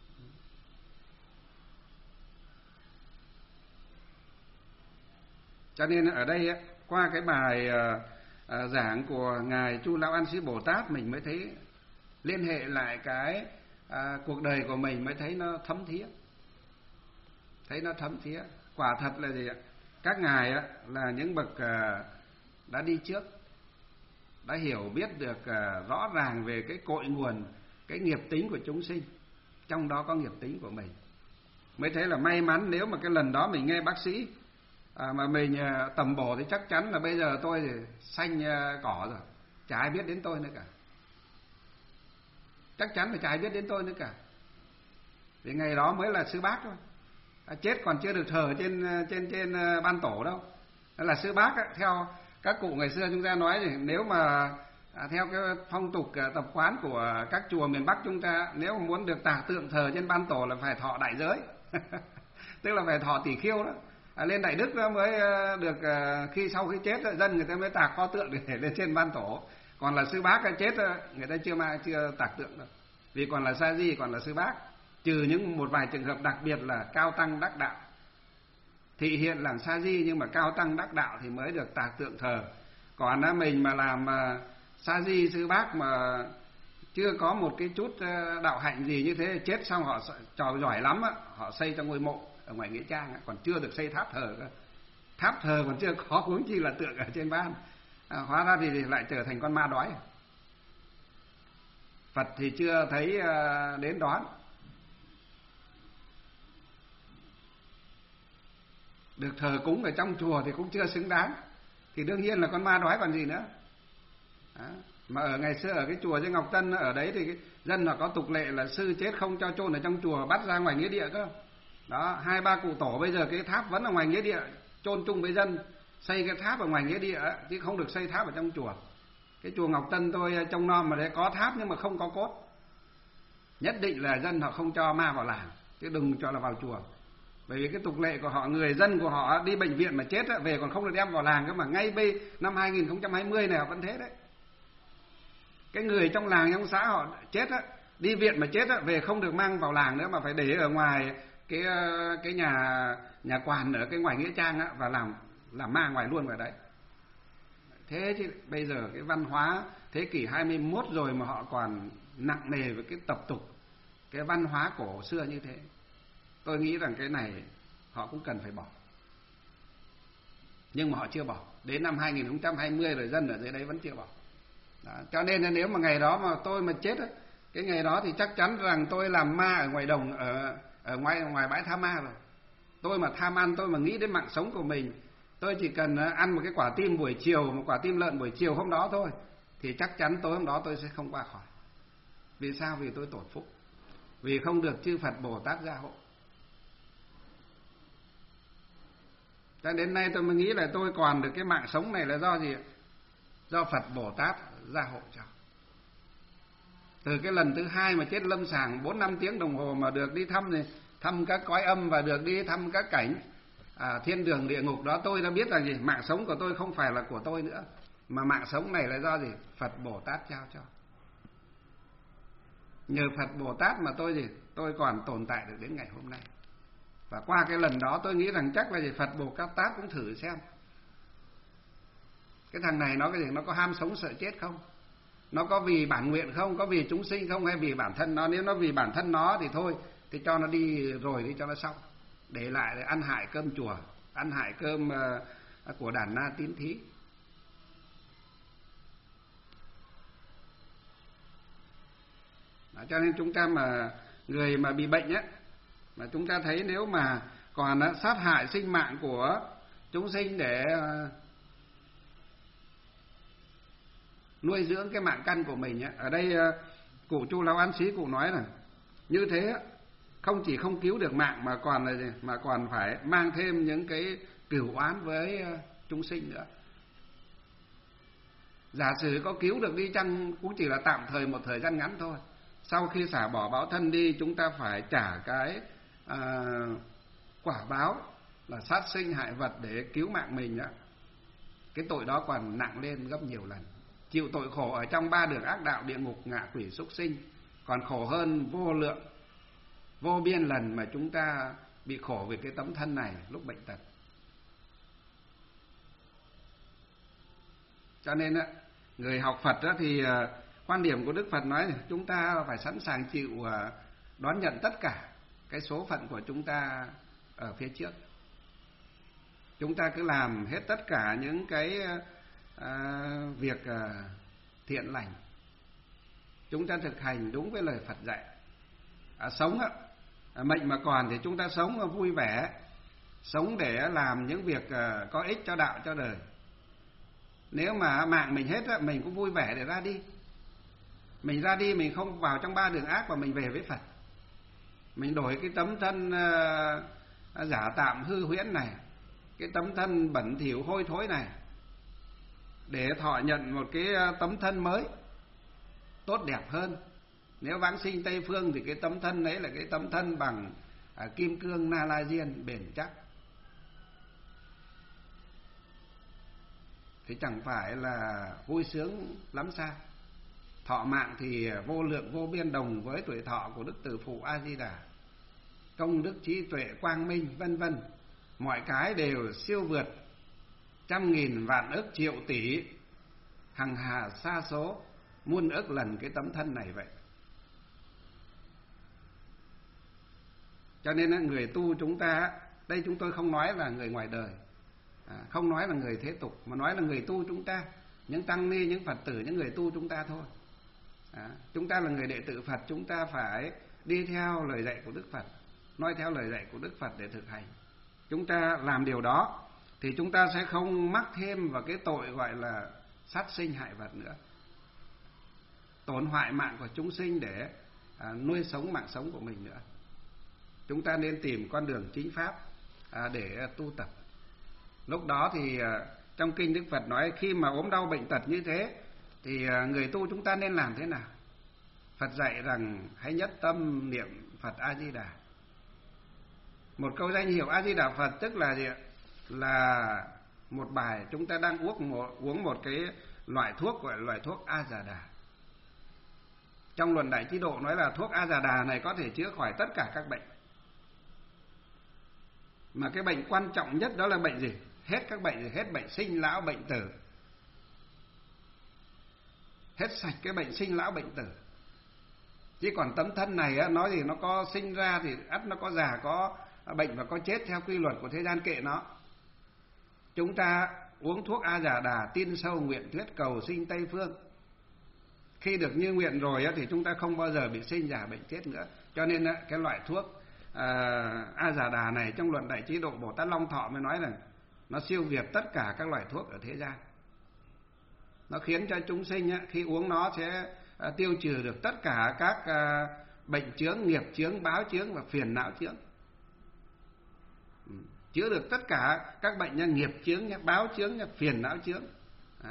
Cho nên ở đây qua cái bài giảng của ngài Chu Lão An Sĩ Bồ Tát, mình mới thấy liên hệ lại cái à, cuộc đời của mình, mới thấy nó thấm thía, thấy nó thấm thía. Quả thật là gì ạ? Các ngài á, là những bậc à, đã đi trước, đã hiểu biết được uh, rõ ràng về cái cội nguồn, cái nghiệp tính của chúng sinh, trong đó có nghiệp tính của mình. Mới thấy là may mắn, nếu mà cái lần đó mình nghe bác sĩ à, mà mình à, tầm bổ thì chắc chắn là bây giờ tôi thì xanh à, cỏ rồi, chả ai biết đến tôi nữa cả. Chắc chắn là chả ai biết đến tôi nữa cả. Vì ngày đó mới là sư bác thôi, à, chết còn chưa được thờ trên trên trên ban tổ đâu. Đó là sư bác á, theo các cụ ngày xưa chúng ta nói thì nếu mà à, theo cái phong tục à, tập quán của các chùa miền Bắc chúng ta, nếu mà muốn được tạc tượng thờ trên ban tổ là phải thọ đại giới. Tức là phải thọ tỷ khiêu đó, à, lên đại đức đó mới được, à, khi sau khi chết dân người ta mới tạc pho tượng để lên trên ban tổ. Còn là sư bác chết người ta chưa mà chưa tạc tượng đâu, vì còn là sa di, còn là sư bác. Trừ những một vài trường hợp đặc biệt là cao tăng đắc đạo, thị hiện làm sa di nhưng mà cao tăng đắc đạo thì mới được tạc tượng thờ. Còn á, mình mà làm à, sa di sư bác mà chưa có một cái chút đạo hạnh gì như thế, chết xong họ trò giỏi lắm á, họ xây cho ngôi mộ ở ngoài nghĩa trang, còn chưa được xây tháp thờ cơ. Tháp thờ còn chưa có, huống chi là tượng ở trên ban. À, hóa ra thì lại trở thành con ma đói. Phật thì chưa thấy đến đón. Được thờ cúng ở trong chùa thì cũng chưa xứng đáng, thì đương nhiên là con ma đói còn gì nữa. Đó. Mà ở ngày xưa ở cái chùa trên Ngọc Tân ở đấy thì cái dân họ có tục lệ là sư chết không cho chôn ở trong chùa, bắt ra ngoài nghĩa địa cơ. Đó, hai ba cụ tổ bây giờ cái tháp vẫn ở ngoài nghĩa địa, chôn chung với dân, xây cái tháp ở ngoài nghĩa địa chứ không được xây tháp ở trong chùa. Cái chùa Ngọc Tân tôi trông nom mà đấy có tháp nhưng mà không có cốt. Nhất định là dân họ không cho ma vào làng, chứ đừng cho là vào chùa. Bởi vì cái tục lệ của họ, người dân của họ đi bệnh viện mà chết về còn không được đem vào làng cơ, mà ngay bây năm hai nghìn không trăm hai mươi này họ vẫn thế đấy. Cái người trong làng trong xã họ chết á, đi viện mà chết á, về không được mang vào làng nữa mà phải để ở ngoài cái cái nhà nhà quản ở cái ngoài nghĩa trang á, và làm làm ma ngoài luôn vào đấy. Thế chứ bây giờ cái văn hóa thế kỷ hai mươi mốt rồi mà họ còn nặng nề với cái tập tục, cái văn hóa cổ xưa như thế. Tôi nghĩ rằng cái này họ cũng cần phải bỏ. Nhưng mà họ chưa bỏ. Đến năm hai nghìn không trăm hai mươi rồi dân ở dưới đấy vẫn chưa bỏ. Đó. Cho nên là nếu mà ngày đó mà tôi mà chết ấy, cái ngày đó thì chắc chắn rằng tôi làm ma ở ngoài đồng, ở, ở ngoài ngoài bãi tha ma rồi. Tôi mà tham ăn, tôi mà nghĩ đến mạng sống của mình, tôi chỉ cần ăn một cái quả tim buổi chiều, một quả tim lợn buổi chiều hôm đó thôi, thì chắc chắn tối hôm đó tôi sẽ không qua khỏi. Vì sao? Vì tôi tổn phúc, vì không được chư Phật Bồ Tát gia hộ. Cho đến nay tôi mới nghĩ là tôi còn được cái mạng sống này là do gì? Do Phật Bồ Tát gia hộ cho. Từ cái lần thứ hai mà chết lâm sàng bốn năm tiếng đồng hồ mà được đi thăm thì thăm các cõi âm và được đi thăm các cảnh à, thiên đường địa ngục đó, tôi đã biết là gì? Mạng sống của tôi không phải là của tôi nữa, mà mạng sống này là do gì? Phật Bồ Tát trao cho. Nhờ Phật Bồ Tát mà tôi gì? Tôi còn tồn tại được đến ngày hôm nay. Và qua cái lần đó tôi nghĩ rằng chắc là gì? Phật Bồ Tát cũng thử xem cái thằng này nó cái gì, nó có ham sống sợ chết không, nó có vì bản nguyện không, có vì chúng sinh không, hay vì bản thân nó. Nếu nó vì bản thân nó thì thôi, thì cho nó đi rồi đi cho nó xong, để lại để ăn hại cơm chùa, ăn hại cơm uh, của đàn na tín thí. Đó, cho nên chúng ta mà người mà bị bệnh á, mà chúng ta thấy nếu mà còn uh, sát hại sinh mạng của chúng sinh để uh, nuôi dưỡng cái mạng căn của mình á. Ở đây cụ Chu Lão Án Sĩ cụ nói là như thế không chỉ không cứu được mạng mà còn là gì? Mà còn phải mang thêm những cái cửu oán với chúng sinh nữa. Giả sử có cứu được đi chăng cũng chỉ là tạm thời, một thời gian ngắn thôi. Sau khi xả bỏ báo thân đi, chúng ta phải trả cái à, quả báo là sát sinh hại vật để cứu mạng mình á. Cái tội đó còn nặng lên gấp nhiều lần. Chịu tội khổ ở trong ba đường ác đạo, địa ngục, ngạ quỷ, súc sinh, còn khổ hơn vô lượng, vô biên lần mà chúng ta bị khổ về cái tấm thân này lúc bệnh tật. Cho nên người học Phật thì quan điểm của Đức Phật nói là chúng ta phải sẵn sàng chịu đón nhận tất cả cái số phận của chúng ta ở phía trước. Chúng ta cứ làm hết tất cả những cái À, việc à, thiện lành. Chúng ta thực hành đúng với lời Phật dạy. À, sống á, à, mệnh mà còn thì chúng ta sống vui vẻ, sống để làm những việc uh, có ích cho đạo cho đời. Nếu mà mạng mình hết á, mình cũng vui vẻ để ra đi. Mình ra đi mình không vào trong ba đường ác mà mình về với Phật. Mình đổi cái tấm thân uh, giả tạm hư huyễn này, cái tấm thân bẩn thỉu hôi thối này, để thọ nhận một cái tấm thân mới tốt đẹp hơn. Nếu vãng sinh Tây Phương thì cái tấm thân ấy là cái tấm thân bằng à, kim cương Na La Diên bền chắc, thì chẳng phải là vui sướng lắm sao? Thọ mạng thì vô lượng vô biên đồng với tuổi thọ của Đức Từ Phụ A Di Đà, công đức trí tuệ quang minh vân vân, mọi cái đều siêu vượt trăm nghìn vạn ức triệu tỷ hằng hà sa số muôn ức lần cái tấm thân này vậy. Cho nên người tu chúng ta, đây chúng tôi không nói là người ngoài đời, không nói là người thế tục, mà nói là người tu chúng ta, những tăng ni, những Phật tử, những người tu chúng ta thôi. À, chúng ta là người đệ tử Phật, chúng ta phải đi theo lời dạy của Đức Phật, nói theo lời dạy của Đức Phật để thực hành. Chúng ta làm điều đó thì chúng ta sẽ không mắc thêm vào cái tội gọi là sát sinh hại vật nữa, tổn hoại mạng của chúng sinh để à, nuôi sống mạng sống của mình nữa. Chúng ta nên tìm con đường chính pháp à, để tu tập. Lúc đó thì à, trong kinh Đức Phật nói khi mà ốm đau bệnh tật như thế thì à, người tu chúng ta nên làm thế nào? Phật dạy rằng hãy nhất tâm niệm Phật A Di Đà. Một câu danh hiệu A Di Đà Phật tức là gì ạ? Là một bài chúng ta đang uống một, uống một cái loại thuốc gọi là loại thuốc A Già Đà. Trong Luận Đại Chí Độ nói là thuốc A Già Đà này có thể chữa khỏi tất cả các bệnh. Mà cái bệnh quan trọng nhất đó là bệnh gì? Hết các bệnh gì? Hết bệnh sinh lão bệnh tử. Hết sạch cái bệnh sinh lão bệnh tử. Chứ còn tấm thân này á, nói gì nó có sinh ra thì ắt nó có già, có bệnh và có chết theo quy luật của thế gian, kệ nó. Chúng ta uống thuốc A Già Đà, tin sâu nguyện thuyết cầu sinh Tây Phương. Khi được như nguyện rồi á, thì chúng ta không bao giờ bị sinh già bệnh chết nữa. Cho nên á, cái loại thuốc à, A Già Đà này trong Luận Đại Chí Độ Bồ Tát Long Thọ mới nói là nó siêu việt tất cả các loại thuốc ở thế gian. Nó khiến cho chúng sinh á, khi uống nó sẽ à, tiêu trừ được tất cả các à, bệnh chướng, nghiệp chướng, báo chướng và phiền não chướng. Ừ. Chữa được tất cả các bệnh nha, nghiệp chướng nha, báo chướng nha, phiền não chướng. Đó.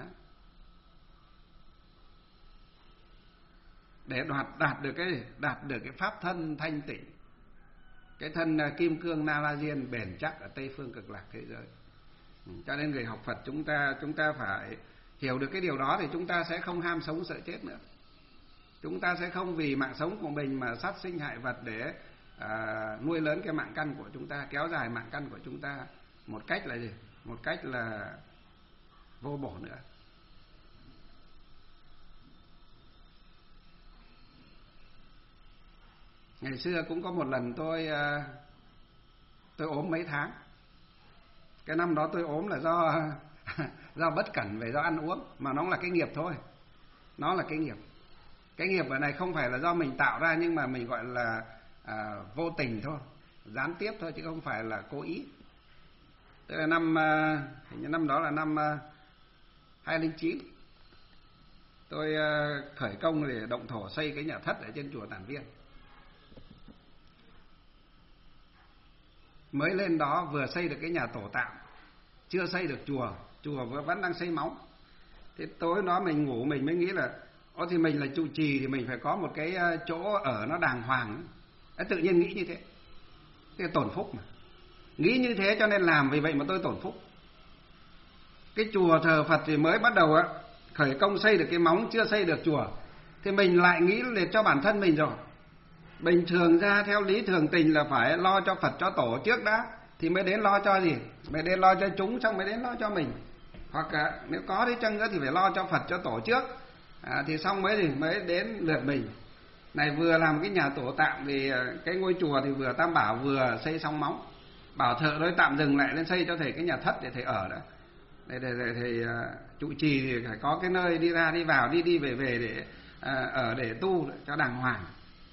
Để đạt đạt được cái đạt được cái pháp thân thanh tịnh, cái thân kim cương Na La Diên bền chắc ở Tây Phương Cực Lạc thế giới. Ừ. Cho nên người học Phật chúng ta chúng ta phải hiểu được cái điều đó thì chúng ta sẽ không ham sống sợ chết nữa. Chúng ta sẽ không vì mạng sống của mình mà sát sinh hại vật để à, nuôi lớn cái mạng căn của chúng ta, kéo dài mạng căn của chúng ta một cách là gì? Một cách là vô bổ nữa. Ngày xưa cũng có một lần tôi tôi ốm mấy tháng. Cái năm đó tôi ốm là do do bất cẩn về do ăn uống, mà nó là cái nghiệp thôi. Nó là cái nghiệp. Cái nghiệp ở này không phải là do mình tạo ra, nhưng mà mình gọi là à, vô tình thôi, gián tiếp thôi, chứ không phải là cố ý. Tức là năm hình như năm đó là năm hai không không chín, tôi khởi công để động thổ xây cái nhà thất ở trên chùa Tản Viên. Mới lên đó vừa xây được cái nhà tổ tạm, chưa xây được chùa, chùa vẫn đang xây móng. Thế tối đó mình ngủ mình mới nghĩ là Ồ thì mình là trụ trì thì mình phải có một cái chỗ ở nó đàng hoàng. Đấy, tự nhiên nghĩ như thế. Thế tổn phúc mà. Nghĩ như thế cho nên làm, vì vậy mà tôi tổn phúc. Cái chùa thờ Phật thì mới bắt đầu á, khởi công xây được cái móng, chưa xây được chùa, thì mình lại nghĩ liệt cho bản thân mình rồi. Bình thường ra theo lý thường tình là phải lo cho Phật cho tổ trước đã, thì mới đến lo cho gì? Mới đến lo cho chúng xong mới đến lo cho mình. Hoặc là nếu có đi chăng nữa thì phải lo cho Phật cho tổ trước. À, thì xong mới gì mới đến lượt mình. Này vừa làm cái nhà tổ tạm thì cái ngôi chùa thì vừa Tam Bảo vừa xây xong móng. Bảo thợ nói tạm dừng lại lên xây cho thầy cái nhà thất để thầy ở đó. để để, để thầy trụ trì thì phải có cái nơi đi ra đi vào, đi đi về về để à, ở để tu cho đàng hoàng.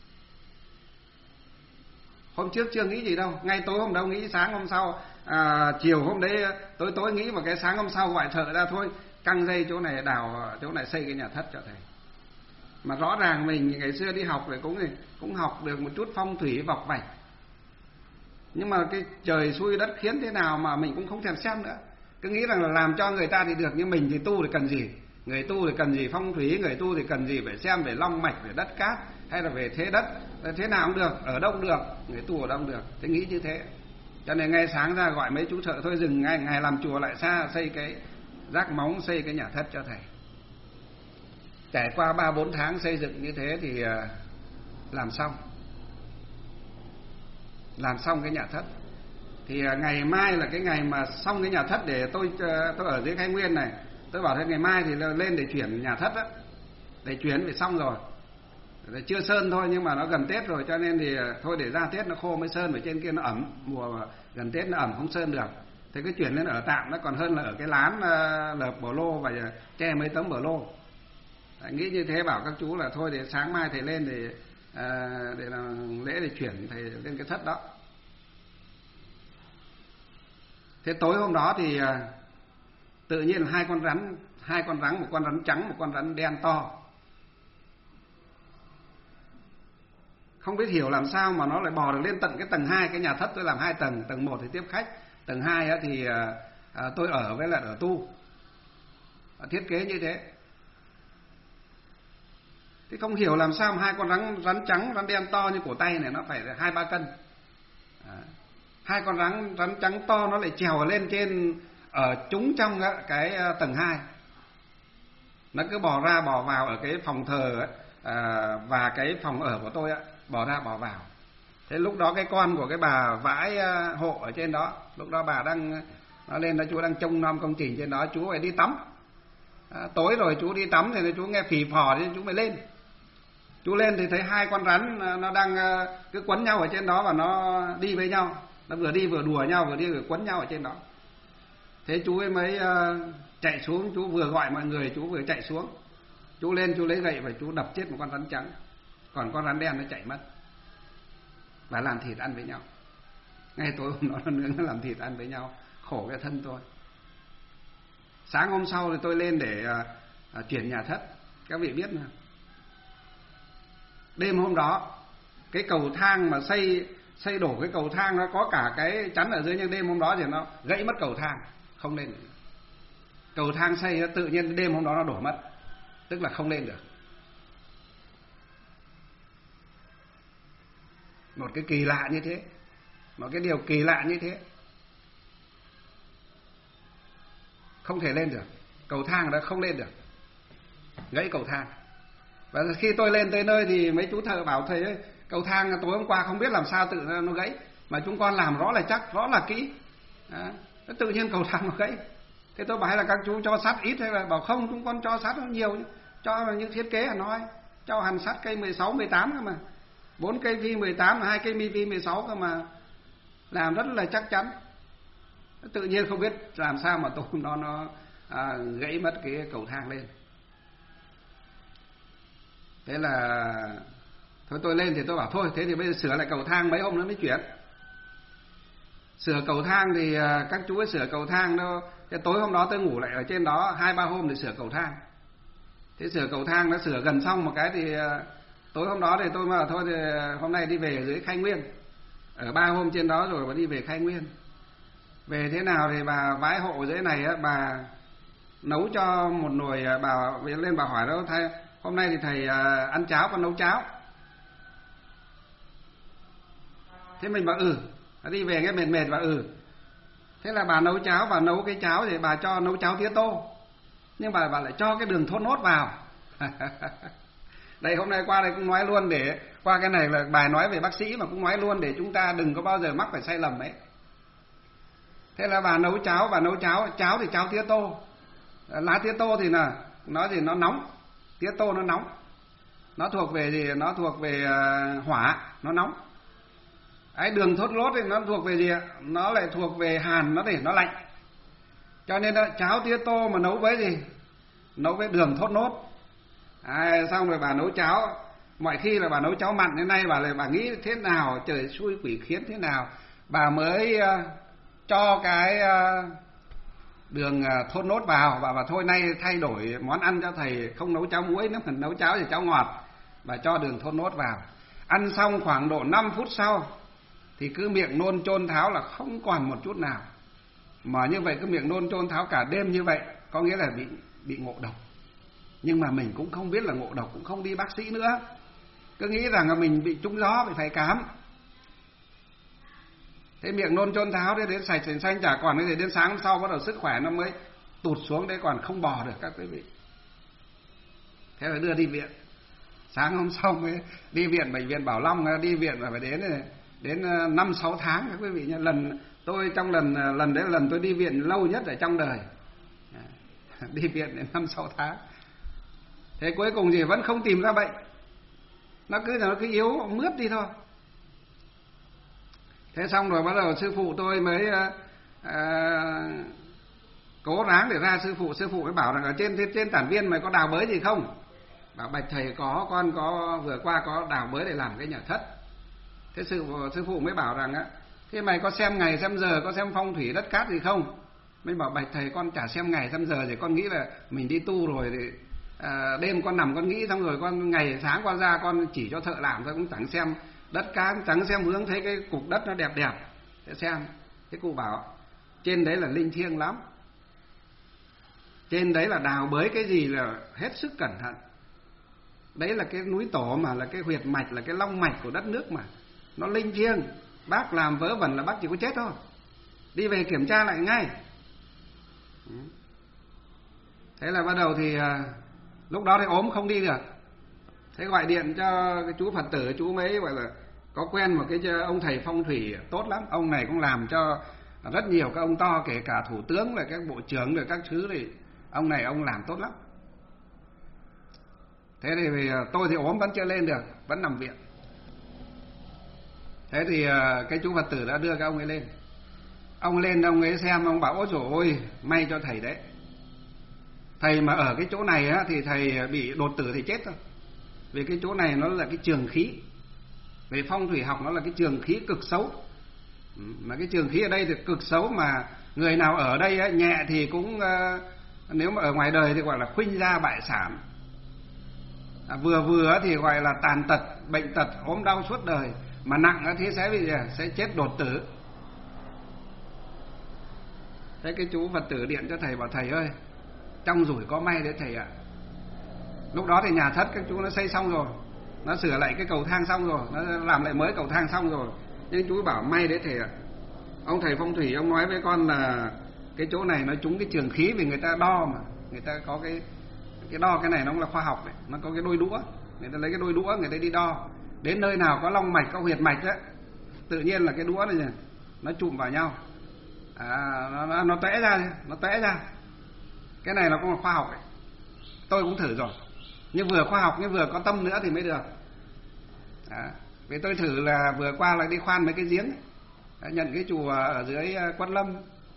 Hôm trước chưa nghĩ gì đâu, ngay tối hôm đâu nghĩ, sáng hôm sau à, chiều hôm đấy tối tối nghĩ, vào cái sáng hôm sau gọi thợ ra thôi, căng dây chỗ này đào chỗ này xây cái nhà thất cho thầy. Mà rõ ràng mình ngày xưa đi học thì cũng cũng học được một chút phong thủy vọc vạch, nhưng mà cái trời xui đất khiến thế nào mà mình cũng không thèm xem nữa, cứ nghĩ rằng là làm cho người ta thì được, nhưng mình thì tu thì cần gì, người tu thì cần gì phong thủy, người tu thì cần gì phải xem về long mạch, về đất cát hay là về thế đất, thế nào cũng được, ở đâu cũng được, người tu ở đâu cũng được, thế nghĩ như thế. Cho nên ngay sáng ra gọi mấy chú thợ thôi, dừng ngay ngày làm chùa lại xa xây cái rác móng, xây cái nhà thất cho thầy. Trải qua ba bốn tháng xây dựng như thế thì làm xong làm xong cái nhà thất. Thì ngày mai là cái ngày mà xong cái nhà thất, để tôi tôi ở dưới Khai Nguyên này, tôi bảo thế ngày mai thì lên để chuyển nhà thất á, để chuyển thì xong rồi, chưa sơn thôi, nhưng mà nó gần Tết rồi cho nên thì thôi để ra Tết nó khô mới sơn, ở trên kia nó ẩm, mùa gần Tết nó ẩm không sơn được, thế cứ chuyển lên ở tạm nó còn hơn là ở cái lán lợp bờ lô và che mấy tấm bờ lô. Đấy, nghĩ như thế bảo các chú là thôi để sáng mai thầy lên để à, để làm lễ để chuyển thầy lên cái thất đó. Thế tối hôm đó thì à, tự nhiên hai con rắn, hai con rắn, một con rắn trắng, một con rắn đen to, không biết hiểu làm sao mà nó lại bò được lên tận cái tầng hai. Cái nhà thất tôi làm hai tầng, tầng một thì tiếp khách, tầng hai á thì à, à, tôi ở với lại ở tu, thiết kế như thế. Thế không hiểu làm sao mà hai con rắn rắn trắng, rắn đen to như cổ tay này nó phải hai ba cân. À, hai con rắn rắn trắng to nó lại trèo lên trên, ở trúng trong cái tầng hai. Nó cứ bò ra bò vào ở cái phòng thờ ấy, à, và cái phòng ở của tôi ấy, bò ra bò vào. Thế lúc đó cái con của cái bà vãi hộ ở trên đó, lúc đó bà đang nó lên đó, chú đang trông nom công trình trên đó, chú phải đi tắm. À, tối rồi chú đi tắm thì chú nghe phì phò thì chú mới lên. Chú lên thì thấy hai con rắn nó đang cứ quấn nhau ở trên đó và nó đi với nhau, nó vừa đi vừa đùa nhau, vừa đi vừa quấn nhau ở trên đó. Thế chú ấy mới chạy xuống, chú vừa gọi mọi người chú vừa chạy xuống. Chú lên chú lấy gậy và chú đập chết một con rắn trắng, còn con rắn đen nó chạy mất và làm thịt ăn với nhau. Ngay tối hôm đó nó nướng nó làm thịt ăn với nhau, khổ cái thân tôi. Sáng hôm sau thì tôi lên để uh, uh, chuyển nhà thất. Các vị biết mà, đêm hôm đó cái cầu thang mà xây xây đổ cái cầu thang, nó có cả cái chắn ở dưới, nhưng đêm hôm đó thì nó gãy mất cầu thang, không lên được. Cầu thang xây nó tự nhiên đêm hôm đó nó đổ mất, tức là không lên được. Một cái kỳ lạ như thế, một cái điều kỳ lạ như thế, không thể lên được, cầu thang đó không lên được, gãy cầu thang. Và khi tôi lên tới nơi thì mấy chú thợ bảo thầy ơi, cầu thang tối hôm qua không biết làm sao tự nó gãy, mà chúng con làm rõ là chắc, rõ là kỹ, à, tự nhiên cầu thang nó gãy. Thế tôi bảo là các chú cho sắt ít hay là bảo không, chúng con cho sắt nó nhiều, cho như thiết kế là nói, cho hàn sắt cây mười sáu, mười tám cơ mà, bốn cây phi mười tám, hai cây mi phi mười sáu cơ mà, làm rất là chắc chắn. Tự nhiên không biết làm sao mà tối hôm đó nó à, gãy mất cái cầu thang lên. Thế là thôi tôi lên thì tôi bảo thôi, thế thì bây giờ sửa lại cầu thang, mấy hôm nữa mới chuyển. Sửa cầu thang thì các chú ấy sửa cầu thang đâu. Cái tối hôm đó tôi ngủ lại ở trên đó hai ba hôm để sửa cầu thang. Thế sửa cầu thang nó sửa gần xong một cái thì tối hôm đó thì tôi mà thôi thì hôm nay đi về dưới Khai Nguyên, ở ba hôm trên đó rồi mà đi về Khai Nguyên. Về thế nào thì bà vái hộ dưới này á, bà nấu cho một nồi, bà lên bà hỏi đó thầy, hôm nay thì thầy ăn cháo, con nấu cháo. Thế mình bảo ừ, đi về nghe mệt mệt và ừ. Thế là bà nấu cháo, bà nấu cái cháo thì bà cho nấu cháo tía tô, nhưng bà bà lại cho cái đường thốt nốt vào. Đây hôm nay qua đây cũng nói luôn, để qua cái này là bài nói về bác sĩ mà cũng nói luôn để chúng ta đừng có bao giờ mắc phải sai lầm ấy. Thế là bà nấu cháo, bà nấu cháo, cháo thì cháo tía tô. Lá tía tô thì là nó thì nó nóng, tía tô nó nóng, nó thuộc về gì, nó thuộc về hỏa, nó nóng. Ấy đường thốt nốt thì nó thuộc về gì, nó lại thuộc về hàn, nó để nó lạnh. Cho nên đó, cháo tía tô mà nấu với gì? Nấu với đường thốt nốt. À, xong rồi bà nấu cháo, mọi khi là bà nấu cháo mặn, đến nay bà lại bà nghĩ thế nào, trời xui quỷ khiến thế nào, bà mới uh, cho cái uh, đường uh, thốt nốt vào. Bà bảo thôi nay thay đổi món ăn cho thầy, không nấu cháo muối nữa, mình nấu cháo thì cháo ngọt. Bà cho đường thốt nốt vào. Ăn xong khoảng độ năm phút sau thì cứ miệng nôn chôn tháo là không còn một chút nào. Mà như vậy cứ miệng nôn chôn tháo cả đêm như vậy, có nghĩa là bị bị ngộ độc. Nhưng mà mình cũng không biết là ngộ độc, cũng không đi bác sĩ nữa, cứ nghĩ rằng là mình bị trúng gió, bị phải cám. Thế miệng nôn chôn tháo đấy, đến sạch sành xanh chả còn cái gì, đến sáng hôm sau bắt đầu sức khỏe nó mới tụt xuống đấy, còn không bò được các quý vị. Thế phải đưa đi viện. Sáng hôm sau mới đi viện, bệnh viện Bảo Long, đi viện mà phải đến đến năm sáu tháng các quý vị nhé. Lần tôi trong lần lần đấy là lần tôi đi viện lâu nhất ở trong đời. Đi viện đến năm sáu tháng. Thế cuối cùng gì vẫn không tìm ra bệnh. Nó cứ nó cứ yếu mướt đi thôi. Thế xong rồi bắt đầu sư phụ tôi mới à, à, cố ráng để ra. Sư phụ sư phụ mới bảo rằng ở trên trên tản viên mày có đào bới gì không? Bảo bạch thầy có, con có vừa qua có đào bới để làm cái nhà thất. Thế sư sư phụ mới bảo rằng á, thế mày có xem ngày xem giờ, có xem phong thủy đất cát gì không? Mới bảo bạch thầy con chả xem ngày xem giờ, thì con nghĩ là mình đi tu rồi thì à, đêm con nằm con nghĩ, xong rồi con ngày sáng con ra con chỉ cho thợ làm thôi, cũng chẳng xem đất cát, chẳng xem hướng, thấy cái cục đất nó đẹp đẹp để xem. Thế cụ bảo trên đấy là linh thiêng lắm, trên đấy là đào bới cái gì là hết sức cẩn thận. Đấy là cái núi tổ mà, là cái huyệt mạch, là cái long mạch của đất nước mà, nó linh thiêng. Bác làm vớ vẩn là bác chỉ có chết thôi, đi về kiểm tra lại ngay. Thế là bắt đầu thì à, lúc đó thì ốm không đi được. Thế gọi điện cho cái chú Phật tử, chú mấy gọi là có quen một cái ông thầy phong thủy tốt lắm. Ông này cũng làm cho rất nhiều các ông to, kể cả thủ tướng rồi các bộ trưởng rồi các thứ, thì ông này ông làm tốt lắm. Thế thì tôi thì ốm vẫn chưa lên được, vẫn nằm viện. Thế thì cái chú Phật tử đã đưa các ông ấy lên. Ông lên ông ấy xem, ông bảo ôi dồi ôi, may cho thầy đấy. Thầy mà ở cái chỗ này á, thì thầy bị đột tử thì chết thôi. Vì cái chỗ này nó là cái trường khí. Về phong thủy học nó là cái trường khí cực xấu. Mà cái trường khí ở đây thì cực xấu, mà người nào ở đây á, nhẹ thì cũng, nếu mà ở ngoài đời thì gọi là khuynh gia bại sản. À, vừa vừa thì gọi là tàn tật, bệnh tật, ốm đau suốt đời. Mà nặng thì sẽ bị sẽ chết đột tử. Thế cái chú Phật tử điện cho thầy bảo thầy ơi, trong rủi có may đấy thầy ạ. Lúc đó thì nhà thất các chú nó xây xong rồi, nó sửa lại cái cầu thang xong rồi, nó làm lại mới cầu thang xong rồi. Nhưng chú bảo may đấy thầy ạ. Ông thầy phong thủy ông nói với con là cái chỗ này nó trúng cái trường khí, vì người ta đo mà, người ta có cái cái đo cái này nó cũng là khoa học đấy, nó có cái đôi đũa, người ta lấy cái đôi đũa người ta đi đo. Đến nơi nào có long mạch, có huyệt mạch á, tự nhiên là cái đũa này nó chụm vào nhau, à, nó, nó, nó tóe ra, nó tóe ra. Cái này nó cũng là khoa học ấy. Tôi cũng thử rồi, nhưng vừa khoa học nhưng vừa có tâm nữa thì mới được. À, vì tôi thử là vừa qua là đi khoan mấy cái giếng ấy, nhận cái chùa ở dưới Quất Lâm.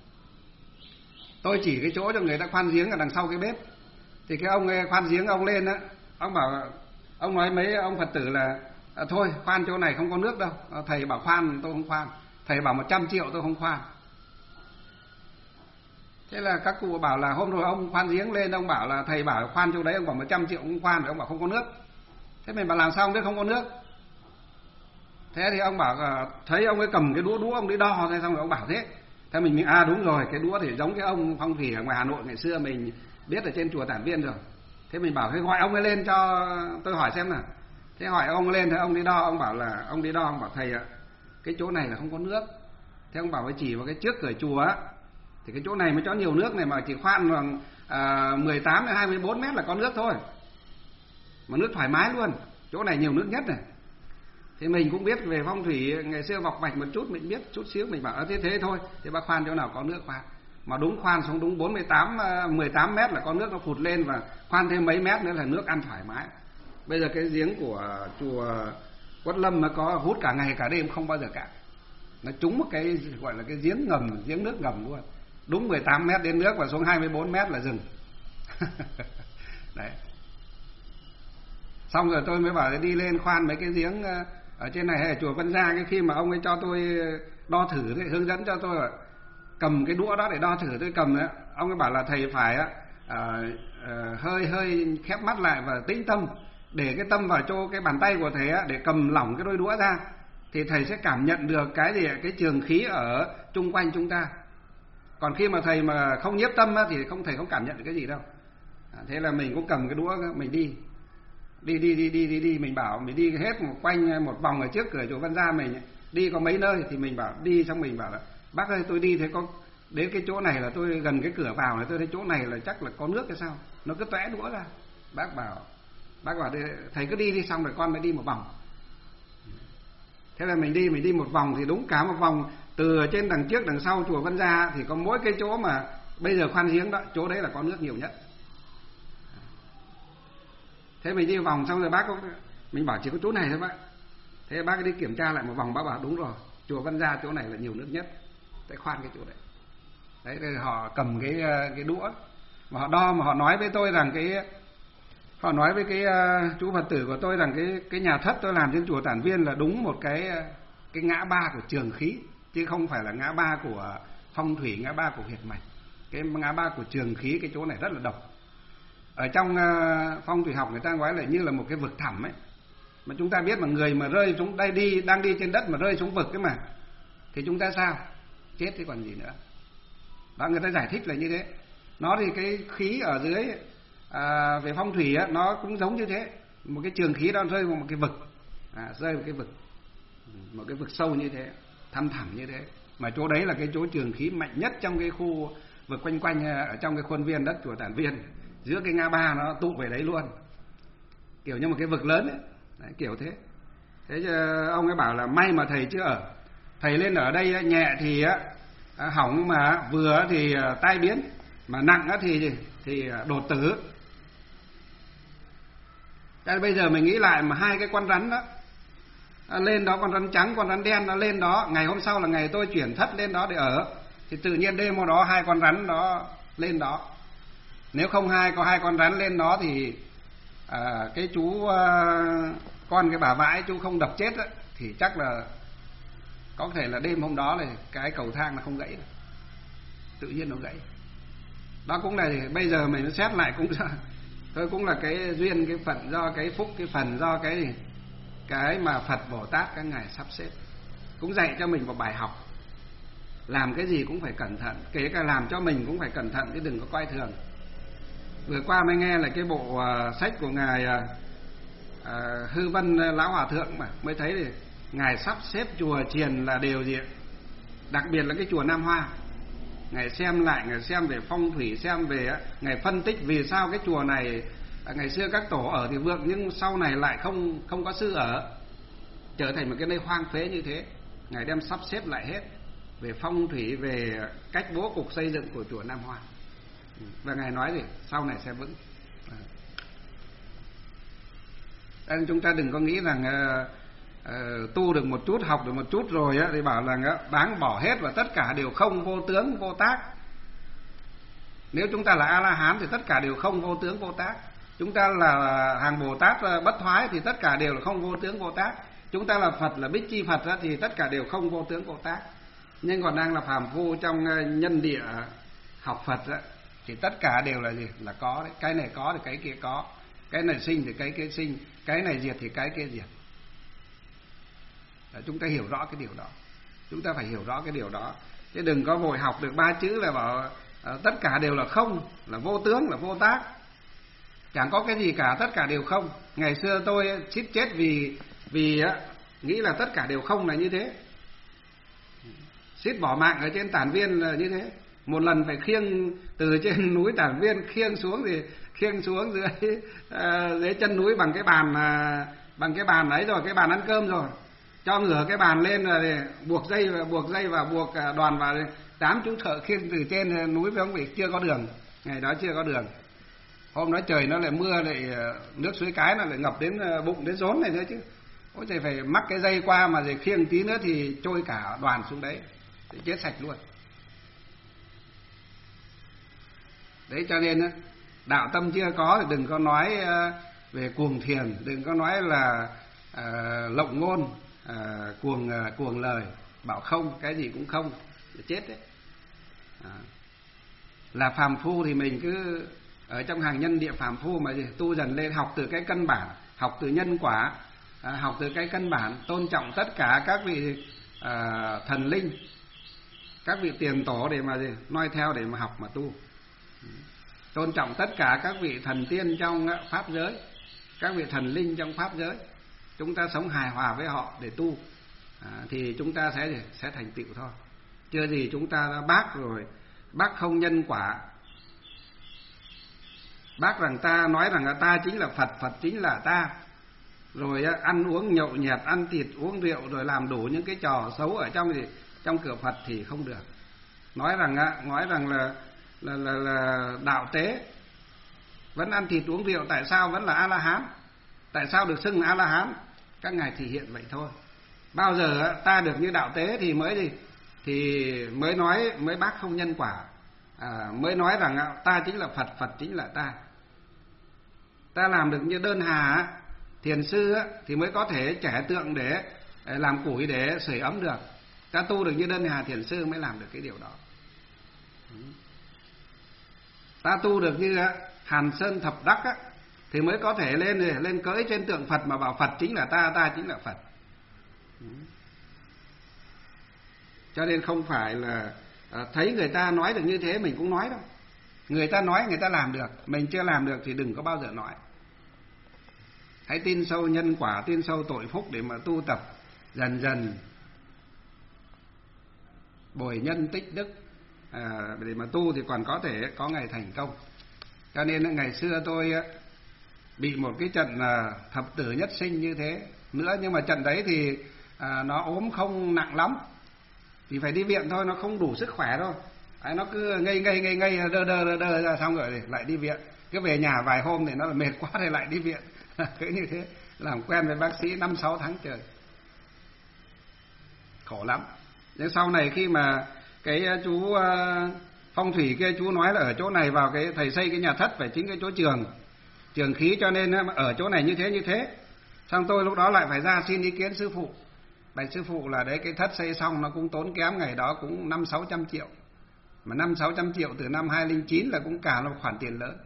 Tôi chỉ cái chỗ cho người ta khoan giếng ở đằng sau cái bếp. Thì cái ông ấy khoan giếng, ông lên á, ông bảo, ông nói mấy ông Phật tử là à, thôi khoan chỗ này không có nước đâu. Thầy bảo khoan tôi không khoan, thầy bảo một trăm triệu tôi không khoan. Thế là các cụ bảo là hôm rồi ông khoan giếng lên, ông bảo là thầy bảo khoan chỗ đấy, ông bảo một trăm triệu không khoan, ông bảo không có nước. Thế mình bảo làm sao ông biết không có nước? Thế thì ông bảo thấy ông ấy cầm cái đũa đũa ông đi đo, thế xong rồi ông bảo thế. Thế mình mình à đúng rồi, cái đũa thì giống cái ông phong thủy ở ngoài Hà Nội ngày xưa mình biết ở trên chùa Tản Viên rồi. Thế mình bảo thế gọi ông ấy lên cho tôi hỏi xem nào. Thế hỏi ông ấy lên, thế ông đi đo, ông bảo là ông đi đo, ông bảo thầy ạ, cái chỗ này là không có nước. Thế ông bảo phải chỉ vào cái trước cửa chùa á, thì cái chỗ này mới cho nhiều nước này, mà chỉ khoan bằng à, mười tám đến hai mươi bốn mét là có nước thôi, mà nước thoải mái luôn, chỗ này nhiều nước nhất này. Thì mình cũng biết về phong thủy ngày xưa vọc mạch một chút, mình biết chút xíu, mình bảo à, thế thế thôi, thế bác khoan chỗ nào có nước khoan. Mà đúng khoan xuống đúng bốn mươi tám, mười tám mét là có nước nó phụt lên, và khoan thêm mấy mét nữa là nước ăn thoải mái. Bây giờ cái giếng của chùa Quất Lâm nó có hút cả ngày cả đêm không bao giờ cạn. Nó trúng một cái gọi là cái giếng ngầm, giếng nước ngầm luôn. đúng mười tám mét đến nước và xuống hai mươi bốn mét là dừng. Đấy. Xong rồi tôi mới bảo đi lên khoan mấy cái giếng ở trên này hay ở chùa Vân Gia. Cái khi mà ông ấy cho tôi đo thử đấy, hướng dẫn cho tôi là cầm cái đũa đó để đo thử, tôi cầm đấy, ông ấy bảo là thầy phải à, à, hơi hơi khép mắt lại và tĩnh tâm, để cái tâm vào chỗ cái bàn tay của thầy á, để cầm lỏng cái đôi đũa ra, thì thầy sẽ cảm nhận được cái gì, cái trường khí ở chung quanh chúng ta. Còn khi mà thầy mà không nhiếp tâm á, thì không thầy không cảm nhận được cái gì đâu. À, thế là mình cũng cầm cái đũa mình đi đi đi đi đi đi đi mình bảo mình đi hết một quanh một vòng ở trước cửa chùa Vân Gia mình, đi có mấy nơi thì mình bảo đi, xong mình bảo là bác ơi tôi đi thấy có đến cái chỗ này là tôi gần cái cửa vào này, tôi thấy chỗ này là chắc là có nước hay sao, nó cứ tóe đũa ra. Bác bảo bác bảo thầy cứ đi đi, xong rồi con mới đi một vòng. Thế là mình đi mình đi một vòng thì đúng cả một vòng, từ trên đằng trước đằng sau chùa Vân Gia thì có mỗi cái chỗ mà bây giờ khoan giếng đó, chỗ đấy là có nước nhiều nhất. Thế mình đi vòng xong rồi bác có, mình bảo chỉ có chỗ này thôi bác. Thế bác đi kiểm tra lại một vòng, bác bảo đúng rồi, chùa Vân Gia chỗ này là nhiều nước nhất, để khoan cái chỗ đấy. Đấy, rồi họ cầm cái cái đũa mà họ đo, mà họ nói với tôi rằng cái họ nói với cái uh, chú Phật tử của tôi rằng cái cái nhà thất tôi làm trên chùa Tản Viên là đúng một cái cái ngã ba của trường khí, chứ không phải là ngã ba của phong thủy, ngã ba của huyệt mạch. Cái ngã ba của trường khí, cái chỗ này rất là độc. Ở trong uh, phong thủy học người ta nói là như là một cái vực thẳm ấy, mà chúng ta biết mà người mà rơi xuống đây, đi đang đi trên đất mà rơi xuống vực cái mà thì chúng ta sao? Chết chứ còn gì nữa. Đó, người ta giải thích là như thế. Nó thì cái khí ở dưới à, về phong thủy á, nó cũng giống như thế. Một cái trường khí đó rơi vào một cái vực, à, rơi vào cái vực, một cái vực sâu như thế, thăm thẳm như thế. Mà chỗ đấy là cái chỗ trường khí mạnh nhất trong cái khu vực quanh quanh ở trong cái khuôn viên đất chùa Tản Viên. Giữa cái ngã ba nó tụ về đấy luôn, kiểu như một cái vực lớn ấy. Đấy, kiểu thế. Thế chứ ông ấy bảo là may mà thầy chưa ở, thầy lên ở đây nhẹ thì á hỏng, mà vừa thì tai biến, mà nặng thì thì đột tử. Thế bây giờ mình nghĩ lại mà hai cái con rắn đó lên đó, con rắn trắng, con rắn đen nó lên đó, ngày hôm sau là ngày tôi chuyển thất lên đó để ở, thì tự nhiên đêm hôm đó hai con rắn đó lên đó. Nếu không hai có hai con rắn lên đó thì à, cái chú à, con cái bà vãi chú không đập chết á, thì chắc là có thể là đêm hôm đó là cái cầu thang nó không gãy, tự nhiên nó gãy. Đó cũng là bây giờ mình xét lại cũng thôi, cũng là cái duyên, cái phận, do cái phúc, cái phần do cái cái mà Phật Bồ Tát các ngài sắp xếp, cũng dạy cho mình một bài học. Làm cái gì cũng phải cẩn thận, kể cả làm cho mình cũng phải cẩn thận chứ đừng có coi thường. Vừa qua mới nghe là cái bộ uh, sách của ngài uh, uh, Hư Vân Lão Hòa Thượng mà mới thấy thì ngài sắp xếp chùa chiền là đều gì, đặc biệt là cái chùa Nam Hoa. Ngài xem lại, ngài xem về phong thủy, xem về, ngài phân tích vì sao cái chùa này ngày xưa các tổ ở thì vượng, nhưng sau này lại không không có sư ở, trở thành một cái nơi hoang phế như thế. Ngài đem sắp xếp lại hết về phong thủy, về cách bố cục xây dựng của chùa Nam Hoa, và ngài nói gì sau này sẽ vững. Nên chúng ta đừng có nghĩ rằng uh, uh, tu được một chút, học được một chút rồi á, thì bảo là uh, đáng bỏ hết và tất cả đều không, vô tướng vô tác. Nếu chúng ta là A La Hán thì tất cả đều không, vô tướng vô tác. Chúng ta là hàng Bồ Tát uh, bất thoái thì tất cả đều là không, vô tướng vô tác. Chúng ta là Phật, là Bích Chi Phật á, thì tất cả đều không, vô tướng vô tác. Nhưng còn đang là phàm phu trong uh, nhân địa học Phật á, thì tất cả đều là gì? Là có đấy. Cái này có thì cái kia có, cái này sinh thì cái kia sinh, cái này diệt thì cái kia diệt. Đấy, chúng ta hiểu rõ cái điều đó. Chúng ta phải hiểu rõ cái điều đó, chứ đừng có vội học được ba chữ là bảo uh, tất cả đều là không, là vô tướng, là vô tác, chẳng có cái gì cả, tất cả đều không. Ngày xưa tôi suýt chết vì vì uh, nghĩ là tất cả đều không là như thế, suýt bỏ mạng ở trên Tản Viên là như thế. Một lần phải khiêng từ trên núi Tản Viên khiêng xuống thì khiêng xuống dưới uh, dưới chân núi bằng cái bàn uh, bằng cái bàn ấy rồi, cái bàn ăn cơm rồi, cho ngửa cái bàn lên rồi buộc dây và buộc dây và buộc đoàn vào, tám chú thợ khiêng từ trên núi với ông, vì chưa có đường, ngày đó chưa có đường. Hôm đó trời nó lại mưa, lại nước suối Cái nó lại ngập đến bụng, đến rốn này nữa chứ. Ôi trời, phải mắc cái dây qua mà rồi khiêng tí nữa thì trôi cả đoàn xuống đấy, thì chết sạch luôn. Đấy cho nên đạo tâm chưa có thì đừng có nói về cuồng thiền, đừng có nói là à, lộng ngôn, à, cuồng à, cuồng lời, bảo không, cái gì cũng không, chết đấy. À. Là phàm phu thì mình cứ ở trong hàng nhân địa phàm phu mà gì, tu dần lên, học từ cái căn bản, học từ nhân quả, à, học từ cái căn bản, tôn trọng tất cả các vị à, thần linh, các vị tiền tổ để mà gì, noi theo để mà học mà tu. Tôn trọng tất cả các vị thần tiên trong pháp giới, các vị thần linh trong pháp giới, chúng ta sống hài hòa với họ để tu, à, thì chúng ta sẽ sẽ thành tựu thôi. Chưa gì chúng ta đã bác rồi, bác không nhân quả, bác rằng ta nói rằng là ta chính là Phật, Phật chính là ta, rồi ăn uống nhậu nhẹt, ăn thịt uống rượu, rồi làm đủ những cái trò xấu ở trong gì trong cửa Phật thì không được. Nói rằng nói rằng là là là, là đạo tế, vẫn ăn thịt uống rượu, tại sao vẫn là A La Hán? Tại sao được xưng là A La Hán? Các ngài thể hiện vậy thôi. Bao giờ ta được như đạo tế thì mới gì thì mới nói, mới bác không nhân quả, à, mới nói rằng ta chính là Phật, Phật chính là ta. Ta làm được như Đơn Hà thiền sư thì mới có thể trẻ tượng để làm củi để sưởi ấm được. Ta tu được như Đơn Hà thiền sư mới làm được cái điều đó. Ta tu được như Hàn Sơn Thập Đắc á, thì mới có thể lên lên cưỡi trên tượng Phật mà bảo Phật chính là ta, ta chính là Phật. Cho nên không phải là thấy người ta nói được như thế mình cũng nói đâu. Người ta nói người ta làm được, mình chưa làm được thì đừng có bao giờ nói. Hãy tin sâu nhân quả, tin sâu tội phúc để mà tu tập dần dần bồi nhân tích đức, à, để mà tu thì còn có thể có ngày thành công. Cho nên ngày xưa tôi bị một cái trận thập tử nhất sinh như thế nữa, nhưng mà trận đấy thì à, nó ốm không nặng lắm, thì phải đi viện thôi, nó không đủ sức khỏe đâu. Đấy, nó cứ ngây ngây ngây ngây đơ đơ đơ đơ ra, xong rồi lại đi viện. Cứ về nhà vài hôm thì nó là mệt quá thì lại đi viện. Cứ như thế, làm quen với bác sĩ năm sáu tháng trời, khổ lắm. Nhưng sau này khi mà cái chú phong thủy kia chú nói là ở chỗ này vào cái thầy xây cái nhà thất phải chính cái chỗ trường trường khí, cho nên ở chỗ này như thế như thế. Xong tôi lúc đó lại phải ra xin ý kiến sư phụ. Bạch sư phụ là đấy, cái thất xây xong nó cũng tốn kém, ngày đó cũng năm sáu trăm triệu. Mà năm sáu trăm triệu từ năm hai không không chín là cũng cả một khoản tiền lớn.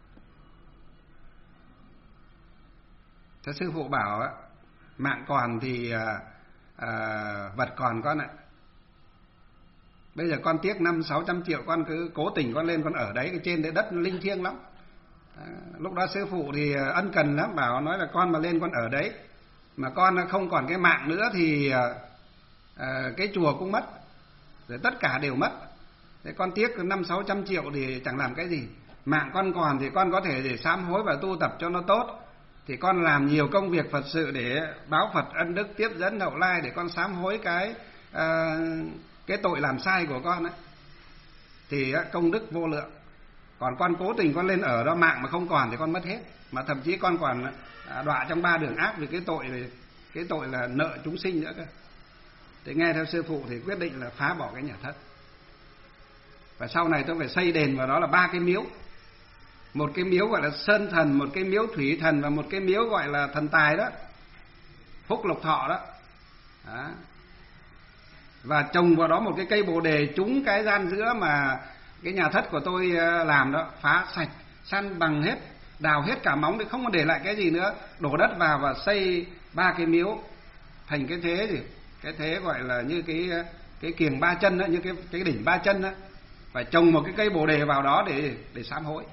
Thế sư phụ bảo á, mạng còn thì à, à, vật còn con ạ. Bây giờ con tiếc năm sáu trăm triệu, con cứ cố tình con lên con ở đấy, cái trên đấy đất linh thiêng lắm. À, lúc đó sư phụ thì ân cần lắm, bảo nói là con mà lên con ở đấy, mà con không còn cái mạng nữa thì à, cái chùa cũng mất, rồi tất cả đều mất. Thế con tiếc năm sáu trăm triệu thì chẳng làm cái gì. Mạng con còn thì con có thể để sám hối và tu tập cho nó tốt, thì con làm nhiều công việc Phật sự để báo Phật ân đức, tiếp dẫn hậu lai, để con sám hối cái à, cái tội làm sai của con ấy, thì công đức vô lượng. Còn con cố tình con lên ở đó, mạng mà không còn thì con mất hết, mà thậm chí con còn đọa trong ba đường ác vì cái tội này, cái tội là nợ chúng sinh nữa cơ. Thì nghe theo sư phụ thì quyết định là phá bỏ cái nhà thất, và sau này tôi phải xây đền vào đó là ba cái miếu. Một cái miếu gọi là Sơn Thần, một cái miếu Thủy Thần, và một cái miếu gọi là Thần Tài đó, Phúc Lộc Thọ đó. Đó. Và trồng vào đó một cái cây bồ đề trúng cái gian giữa mà cái nhà thất của tôi làm đó, phá sạch, san bằng hết, đào hết cả móng để không có để lại cái gì nữa, đổ đất vào và xây ba cái miếu thành cái thế gì, cái thế gọi là như cái cái kiềng ba chân đó, như cái cái đỉnh ba chân đó, phải trồng một cái cây bồ đề vào đó để để sám hối.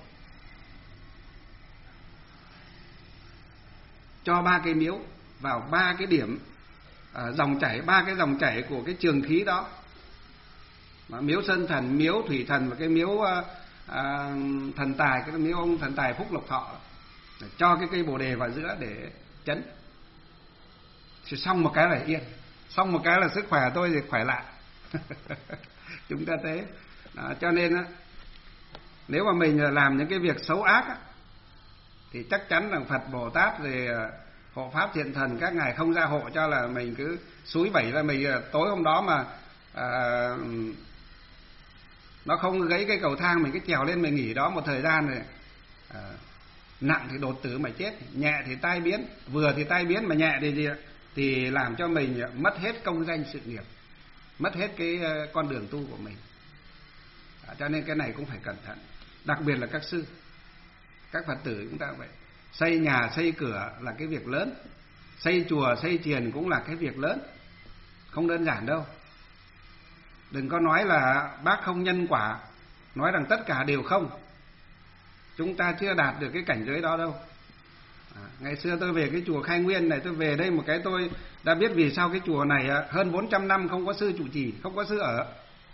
Cho ba cái miếu vào ba cái điểm à, dòng chảy, ba cái dòng chảy của cái trường khí đó, mà miếu Sơn Thần, miếu Thủy Thần và cái miếu à, à, Thần Tài, cái miếu ông Thần Tài Phúc Lộc Thọ, để cho cái cây bồ đề vào giữa để chấn. Thì xong một cái là yên, xong một cái là sức khỏe tôi thì khỏe lại. Chúng ta thế đó, cho nên á, nếu mà mình làm những cái việc xấu ác á, thì chắc chắn là Phật Bồ Tát rồi hộ pháp thiện thần các ngài không gia hộ cho, là mình cứ xúi bẩy ra mình tối hôm đó mà à, Nó không gãy cái cầu thang mình cứ trèo lên mình nghỉ đó một thời gian rồi. À, nặng thì đột tử mà chết, nhẹ thì tai biến, vừa thì tai biến mà nhẹ thì gì ạ? Thì làm cho mình mất hết công danh sự nghiệp, mất hết cái con đường tu của mình. À, cho nên cái này cũng phải cẩn thận. Đặc biệt là các sư, các Phật tử chúng ta vậy. Xây nhà, xây cửa là cái việc lớn. Xây chùa, xây chiền cũng là cái việc lớn. Không đơn giản đâu. Đừng có nói là bác không nhân quả, nói rằng tất cả đều không. Chúng ta chưa đạt được cái cảnh giới đó đâu. À, ngày xưa tôi về cái chùa Khai Nguyên này, tôi về đây một cái tôi đã biết vì sao cái chùa này hơn bốn trăm năm không có sư trụ trì, không có sư ở.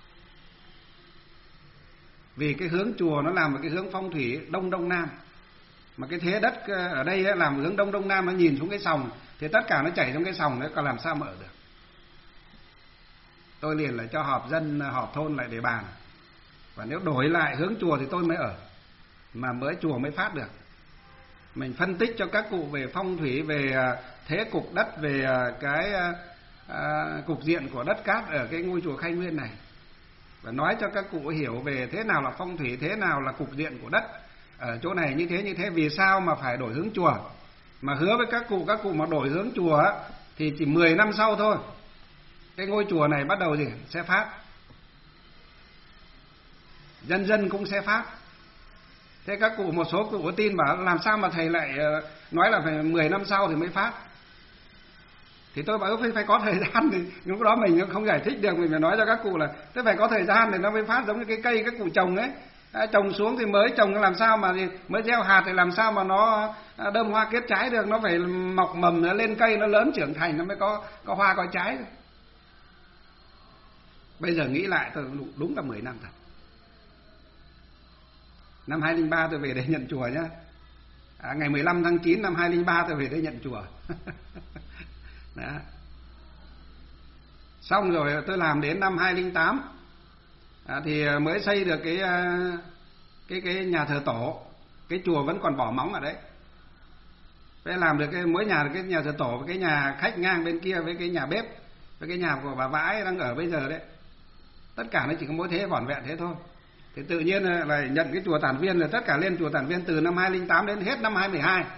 Vì cái hướng chùa nó làm một cái hướng phong thủy đông đông nam. Mà cái thế đất ở đây làm hướng đông đông nam, nó nhìn xuống cái sòng thì tất cả nó chảy trong cái sòng đấy, còn làm sao mở được. Tôi liền lại cho họp dân, họp thôn lại để bàn. Và nếu đổi lại hướng chùa thì tôi mới ở, mà mới chùa mới phát được. Mình phân tích cho các cụ về phong thủy, về thế cục đất, về cái à, cục diện của đất cát ở cái ngôi chùa Khai Nguyên này. Và nói cho các cụ hiểu về thế nào là phong thủy, thế nào là cục diện của đất ở chỗ này như thế như thế, vì sao mà phải đổi hướng chùa. Mà hứa với các cụ, các cụ mà đổi hướng chùa thì chỉ mười năm sau thôi, cái ngôi chùa này bắt đầu gì sẽ phát, dân dân cũng sẽ phát. Thế các cụ, một số cụ có tin bảo làm sao mà thầy lại nói là phải mười năm sau thì mới phát. Thì tôi bảo phải, phải có thời gian, thì lúc đó mình không giải thích được, mình phải nói cho các cụ là thế phải có thời gian thì nó mới phát. Giống như cái cây các cụ trồng ấy, à, trồng xuống thì mới trồng làm sao mà thì mới gieo hạt thì làm sao mà nó đơm hoa kết trái được, nó phải mọc mầm, nó lên cây, nó lớn trưởng thành nó mới có có hoa có trái. Bây giờ nghĩ lại tôi đúng là mười năm thật. Năm hai không không ba tôi về đây nhận chùa nhá. À, ngày mười lăm tháng chín năm hai không không ba tôi về đây nhận chùa. Đó. Xong rồi tôi làm đến năm hai không không tám à, thì mới xây được cái cái cái nhà thờ tổ. Cái chùa vẫn còn bỏ móng ở đấy. Phải làm được cái mỗi nhà cái nhà thờ tổ với cái nhà khách ngang bên kia, với cái nhà bếp, với cái nhà của bà Vãi đang ở bây giờ đấy. Tất cả nó chỉ có mỗi thế, vỏn vẹn thế thôi. Thì tự nhiên là nhận cái chùa Tản Viên, là tất cả lên chùa Tản Viên từ năm hai không không tám đến hết năm hai không một hai.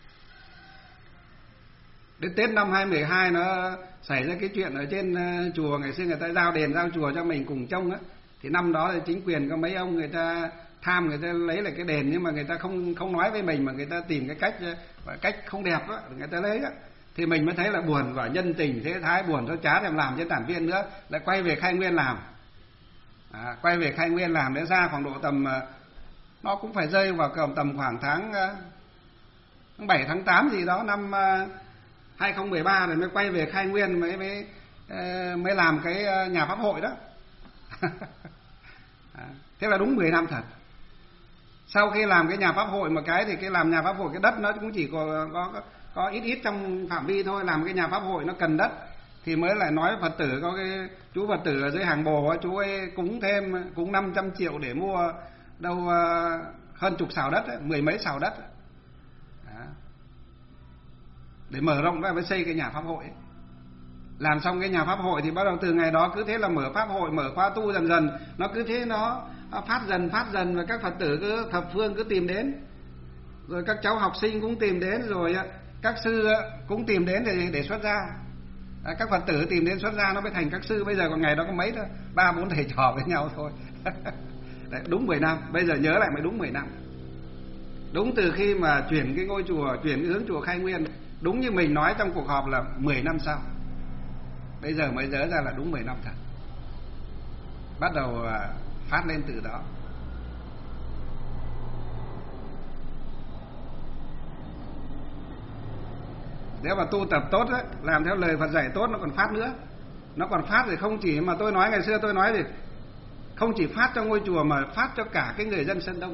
Đến Tết năm hai không một hai nó xảy ra cái chuyện ở trên chùa, ngày xưa người ta giao đền giao chùa cho mình cùng trông á. Thì năm đó thì chính quyền có mấy ông người ta tham, người ta lấy lại cái đền, nhưng mà người ta không không nói với mình, mà người ta tìm cái cách cách không đẹp đó, người ta lấy á. Thì mình mới thấy là buồn, và nhân tình thế thái buồn thôi, chả thèm làm trên Tản Viên nữa, lại quay về Khai Nguyên làm. À, quay về Khai Nguyên làm để ra khoảng độ tầm, nó cũng phải rơi vào tầm khoảng tháng tháng bảy tháng tám gì đó năm hai không một ba, rồi mới quay về Khai Nguyên, mới mới mới làm cái nhà pháp hội đó. À, thế là đúng mười năm thật. Sau khi làm cái nhà pháp hội một cái thì cái làm nhà pháp hội, cái đất nó cũng chỉ có có có ít ít trong phạm vi thôi. Làm cái nhà pháp hội nó cần đất thì mới lại nói Phật tử, có cái chú Phật tử ở dưới Hàng Bồ, chú ấy cúng thêm, cúng năm trăm triệu để mua đâu hơn chục sào đất ấy, mười mấy sào đất ấy. Đó. Để mở rộng ra mới xây cái nhà pháp hội ấy. Làm xong cái nhà pháp hội thì bắt đầu từ ngày đó cứ thế là mở pháp hội, mở khóa tu dần dần, nó cứ thế nó phát dần phát dần, và các Phật tử cứ thập phương cứ tìm đến, rồi các cháu học sinh cũng tìm đến, rồi các sư cũng tìm đến để để xuất gia. À, các Phật tử tìm đến xuất gia nó mới thành các sư. Bây giờ còn ngày đó có mấy thôi, ba bốn thầy trò với nhau thôi. Đấy, đúng mười năm. Bây giờ nhớ lại mới đúng mười năm. Đúng từ khi mà chuyển cái ngôi chùa, chuyển cái hướng chùa Khai Nguyên, đúng như mình nói trong cuộc họp là mười năm sau. Bây giờ mới nhớ ra là đúng mười năm thật. Bắt đầu phát lên từ đó. Nếu mà tu tập tốt ấy, làm theo lời Phật dạy tốt, nó còn phát nữa. Nó còn phát thì không chỉ mà tôi nói, ngày xưa tôi nói thì không chỉ phát cho ngôi chùa mà phát cho cả cái người dân Sơn Đông.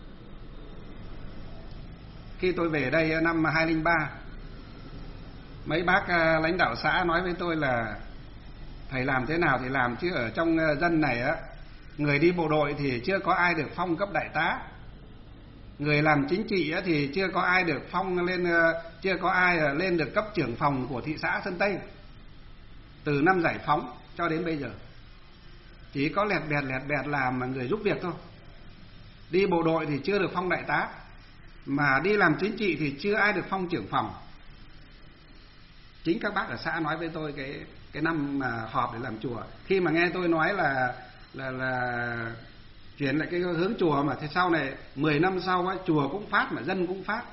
Khi tôi về đây năm hai không không ba, mấy bác lãnh đạo xã nói với tôi là thầy làm thế nào thì làm, chứ ở trong dân này á, người đi bộ đội thì chưa có ai được phong cấp đại tá, người làm chính trị á thì chưa có ai được phong lên, chưa có ai lên được cấp trưởng phòng của thị xã Sơn Tây từ năm giải phóng cho đến bây giờ. chỉ có lẹt đẹt lẹt đẹt làm mà người giúp việc thôi. Đi bộ đội thì chưa được phong đại tá, mà đi làm chính trị thì chưa ai được phong trưởng phòng. Chính các bác ở xã nói với tôi cái cái năm mà họp để làm chùa, khi mà nghe tôi nói là là là chuyển lại cái hướng chùa, mà thế sau này mười năm sau á, chùa cũng phát mà dân cũng phát.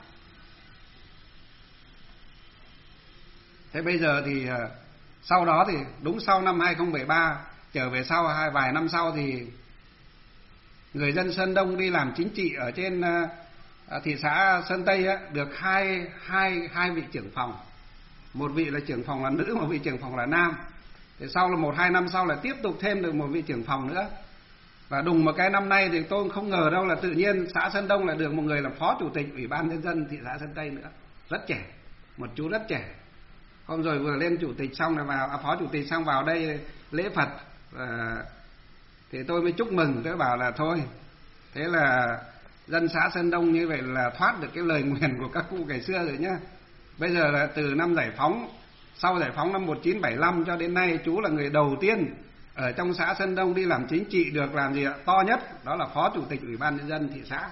Thế bây giờ thì sau đó thì đúng sau năm hai không một ba trở về sau hai vài năm sau thì người dân Sơn Đông đi làm chính trị ở trên thị xã Sơn Tây á, được hai hai hai vị trưởng phòng, một vị là trưởng phòng là nữ, một vị trưởng phòng là nam. Thì sau là một hai năm sau là tiếp tục thêm được một vị trưởng phòng nữa. Và đùng một cái năm nay thì tôi không ngờ đâu là tự nhiên xã Sơn Đông lại được một người làm phó chủ tịch ủy ban nhân dân thị xã Sơn Tây nữa, rất trẻ, một chú rất trẻ. Hôm rồi vừa lên chủ tịch xong là vào à, phó chủ tịch xong vào đây lễ Phật, à, thì tôi mới chúc mừng, tôi bảo là thôi, thế là dân xã Sơn Đông như vậy là thoát được cái lời nguyền của các cụ ngày xưa rồi nhá. Bây giờ là từ năm giải phóng, sau giải phóng năm một nghìn chín trăm bảy mươi lăm cho đến nay, chú là người đầu tiên ở trong xã Sơn Đông đi làm chính trị được làm gì ạ? To nhất, đó là phó chủ tịch ủy ban nhân dân thị xã.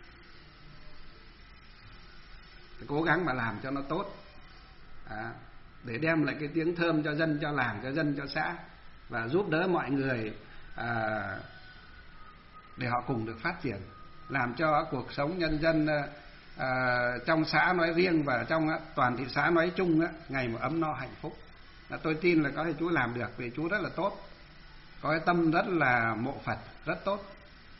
Cố gắng mà làm cho nó tốt, à, để đem lại cái tiếng thơm cho dân, cho làng, cho dân, cho xã, và giúp đỡ mọi người à, để họ cùng được phát triển, làm cho cuộc sống nhân dân à, trong xã nói riêng và trong á, toàn thị xã nói chung á, ngày một ấm no hạnh phúc. Là tôi tin là có thể chú làm được, vì chú rất là tốt, có cái tâm rất là mộ Phật, rất tốt.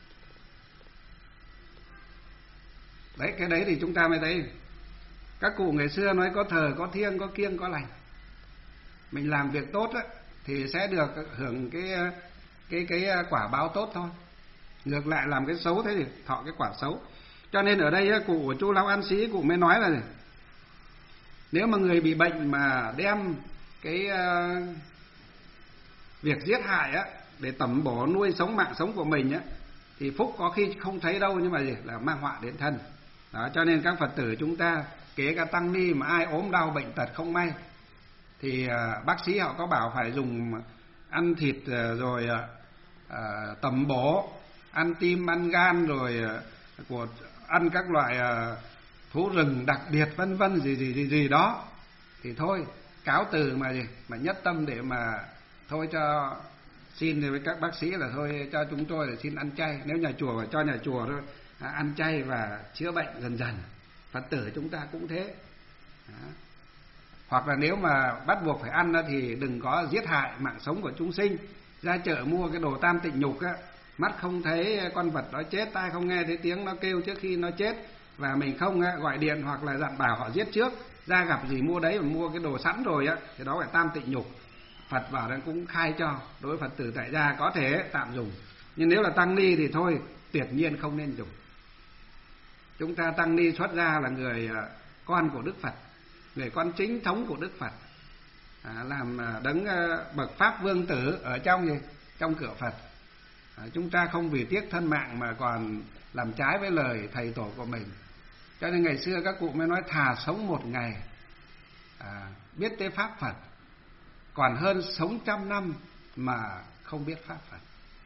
Đấy, cái đấy thì chúng ta mới thấy các cụ ngày xưa nói có thờ, có thiêng, có kiêng, có lành. Mình làm việc tốt á, thì sẽ được hưởng cái cái cái quả báo tốt thôi. Ngược lại làm cái xấu thế thì thọ cái quả xấu. Cho nên ở đây cụ của chú Lão An Sĩ cụ mới nói là gì? Nếu mà người bị bệnh mà đem cái uh, việc giết hại á để tẩm bổ nuôi sống mạng sống của mình á, thì phúc có khi không thấy đâu, nhưng mà gì là mang họa đến thân. Đó, cho nên các Phật tử chúng ta, kể cả tăng ni mà ai ốm đau bệnh tật không may, thì uh, bác sĩ họ có bảo phải dùng ăn thịt uh, rồi uh, tẩm bổ, ăn tim, ăn gan, rồi uh, của ăn các loại uh, thú rừng đặc biệt vân vân gì gì gì gì đó, thì thôi cáo từ mà gì mà nhất tâm để mà thôi cho xin với các bác sĩ là thôi cho chúng tôi là xin ăn chay. Nếu nhà chùa phải cho nhà chùa thôi à, ăn chay và chữa bệnh dần dần. Phật tử chúng ta cũng thế. Đó. Hoặc là nếu mà bắt buộc phải ăn thì đừng có giết hại mạng sống của chúng sinh. Ra chợ mua cái đồ tam tịnh nhục á, mắt không thấy con vật đó chết, tai không nghe thấy tiếng nó kêu trước khi nó chết, và mình không gọi điện hoặc là dặn bảo họ giết trước, ra gặp gì mua đấy, mà mua cái đồ sẵn rồi á, thì đó phải tam tịnh nhục. Phật bảo rằng cũng khai cho, đối với Phật tử tại gia có thể tạm dùng, nhưng nếu là tăng ni thì thôi, tuyệt nhiên không nên dùng. Chúng ta tăng ni xuất gia là người con của Đức Phật, người con chính thống của Đức Phật, à, làm đấng bậc pháp vương tử ở trong gì? Trong cửa Phật. À, chúng ta không vì tiếc thân mạng mà còn làm trái với lời thầy tổ của mình. Cho nên ngày xưa các cụ mới nói thà sống một ngày à, biết tới pháp Phật, còn hơn sống trăm năm mà không biết pháp Phật.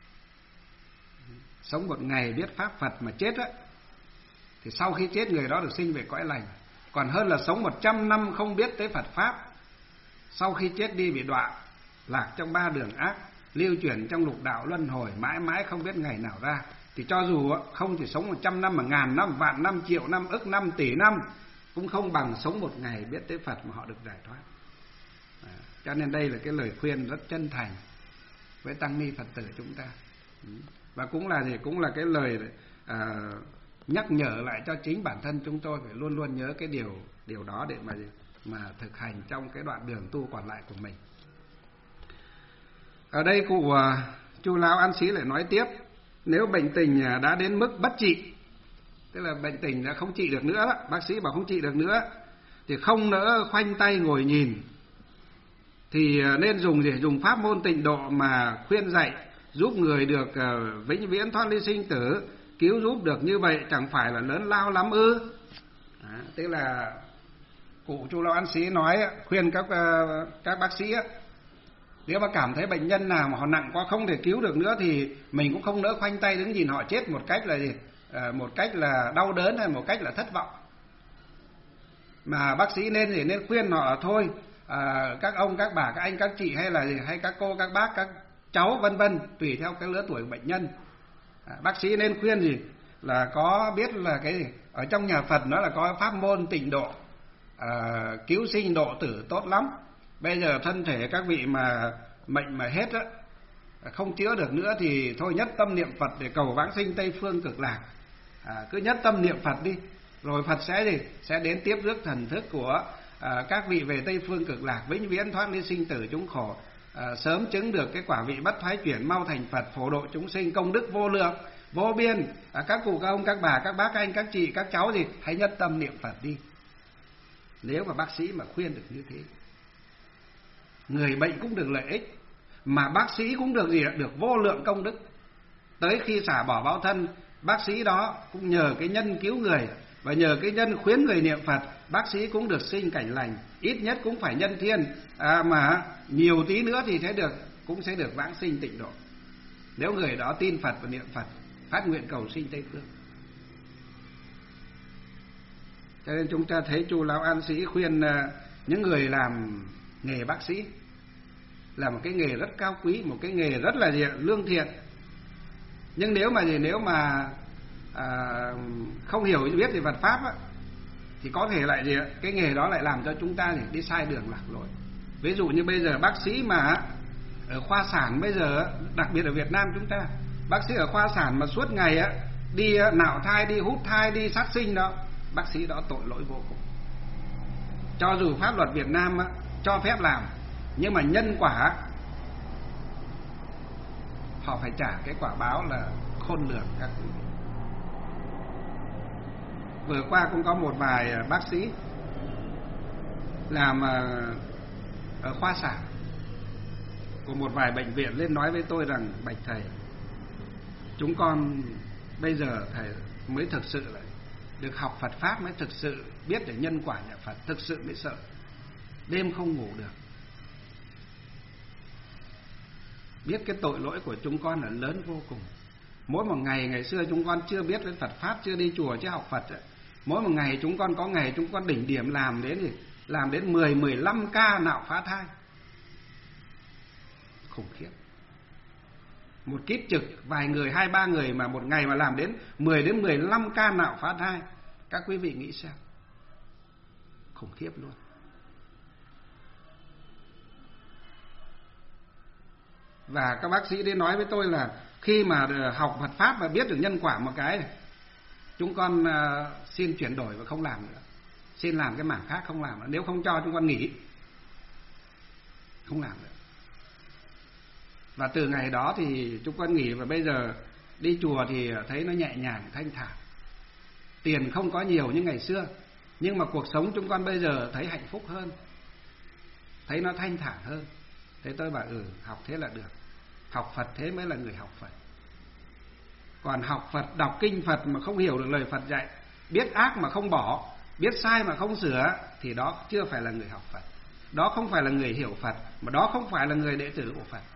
Sống một ngày biết pháp Phật mà chết á, thì sau khi chết người đó được sinh về cõi lành. Còn hơn là sống một trăm năm không biết tới Phật pháp, sau khi chết đi bị đọa lạc trong ba đường ác, lưu chuyển trong lục đạo luân hồi, mãi mãi không biết ngày nào ra. Thì cho dù không chỉ sống một trăm năm mà ngàn năm, vạn năm, triệu năm, ức năm, tỷ năm, cũng không bằng sống một ngày biết tới Phật mà họ được giải thoát. À, cho nên đây là cái lời khuyên rất chân thành với tăng ni Phật tử chúng ta. Và cũng là gì? Cũng là cái lời à, nhắc nhở lại cho chính bản thân chúng tôi phải luôn luôn nhớ cái điều điều đó để mà mà thực hành trong cái đoạn đường tu còn lại của mình. Ở đây cụ uh, chú Lão An Sĩ lại nói tiếp, nếu bệnh tình đã đến mức bất trị, tức là bệnh tình đã không trị được nữa đó, bác sĩ bảo không trị được nữa, thì không nỡ khoanh tay ngồi nhìn, thì nên dùng gì? Dùng pháp môn tịnh độ mà khuyên dạy, giúp người được uh, vĩnh viễn thoát ly sinh tử, cứu giúp được như vậy chẳng phải là lớn lao lắm ư? À, tức là cụ chú Lão An Sĩ nói khuyên các uh, các bác sĩ Nếu mà cảm thấy bệnh nhân nào mà họ nặng quá không thể cứu được nữa thì mình cũng không nỡ khoanh tay đứng nhìn họ chết một cách là gì? À, một cách là đau đớn hay một cách là thất vọng. Mà bác sĩ nên thì nên khuyên họ thôi, à, các ông, các bà, các anh, các chị hay là gì, hay các cô, các bác, các cháu vân vân, tùy theo cái lứa tuổi của bệnh nhân. À, bác sĩ nên khuyên gì? Là có biết là cái gì? Ở trong nhà Phật nó là có pháp môn tịnh độ, à, cứu sinh độ tử tốt lắm. Bây giờ thân thể các vị mà mệnh mà hết á, không chữa được nữa thì thôi nhất tâm niệm Phật để cầu vãng sinh Tây Phương Cực Lạc. À, cứ nhất tâm niệm Phật đi, rồi Phật sẽ gì? Sẽ đến tiếp rước thần thức của à, các vị về Tây Phương Cực Lạc, vĩnh viễn thoát ly sinh tử chúng khổ, à, sớm chứng được cái quả vị bất thoái chuyển, mau thành Phật, phổ độ chúng sinh, công đức vô lượng vô biên. À, các cụ, các ông, các bà, các bác, các anh, các chị, các cháu gì, hãy nhất tâm niệm Phật đi. Nếu mà bác sĩ mà khuyên được như thế, người bệnh cũng được lợi ích, mà bác sĩ cũng được gì? Được vô lượng công đức. Tới khi xả bỏ báo thân, bác sĩ đó cũng nhờ cái nhân cứu người và nhờ cái nhân khuyến người niệm Phật, bác sĩ cũng được sinh cảnh lành, ít nhất cũng phải nhân thiên, à, mà nhiều tí nữa thì sẽ được, cũng sẽ được vãng sinh tịnh độ. Nếu người đó tin Phật và niệm Phật, phát nguyện cầu sinh Tây Phương. Cho nên chúng ta thấy Chu Lão An Sĩ khuyên những người làm nghề bác sĩ là một cái nghề rất cao quý, một cái nghề rất là lương thiện. Nhưng nếu mà gì nếu mà à, không hiểu biết về Phật pháp á, thì có thể lại gì cái nghề đó lại làm cho chúng ta thì đi sai đường lạc lối. Ví dụ như bây giờ bác sĩ mà ở khoa sản bây giờ, đặc biệt ở Việt Nam chúng ta, bác sĩ ở khoa sản mà suốt ngày á đi nạo thai, đi hút thai, đi sát sinh đó, bác sĩ đó tội lỗi vô cùng. Cho dù pháp luật Việt Nam á, cho phép làm, nhưng mà nhân quả họ phải trả cái quả báo là khôn lường các quý vị. Vừa qua cũng có một vài bác sĩ làm ở khoa sản của một vài bệnh viện lên nói với tôi rằng: bạch thầy, chúng con bây giờ thầy mới thực sự là được học Phật pháp, mới thực sự biết được nhân quả nhà Phật, thực sự mới sợ, đêm không ngủ được. Biết cái tội lỗi của chúng con là lớn vô cùng. Mỗi một ngày, ngày xưa chúng con chưa biết đến Phật pháp, chưa đi chùa, chưa học Phật, mỗi một ngày chúng con có ngày chúng con đỉnh điểm làm đến gì? Làm đến mười, mười lăm ca nạo phá thai. Khủng khiếp. Một kíp trực vài người, hai ba người mà một ngày mà làm đến mười đến mười lăm ca nạo phá thai. Các quý vị nghĩ xem. Khủng khiếp luôn. Và các bác sĩ đến nói với tôi là khi mà học Phật pháp và biết được nhân quả một cái này, chúng con uh, xin chuyển đổi và không làm nữa, xin làm cái mảng khác không làm nữa, nếu không cho chúng con nghỉ, không làm nữa. Và từ ngày đó thì chúng con nghỉ, và bây giờ đi chùa thì thấy nó nhẹ nhàng, thanh thản. Tiền không có nhiều như ngày xưa, nhưng mà cuộc sống chúng con bây giờ thấy hạnh phúc hơn, thấy nó thanh thản hơn. Thế tôi bảo ừ, học thế là được. Học Phật thế mới là người học Phật. Còn học Phật, đọc kinh Phật mà không hiểu được lời Phật dạy, biết ác mà không bỏ, biết sai mà không sửa, thì đó chưa phải là người học Phật. Đó không phải là người hiểu Phật, mà đó không phải là người đệ tử của Phật.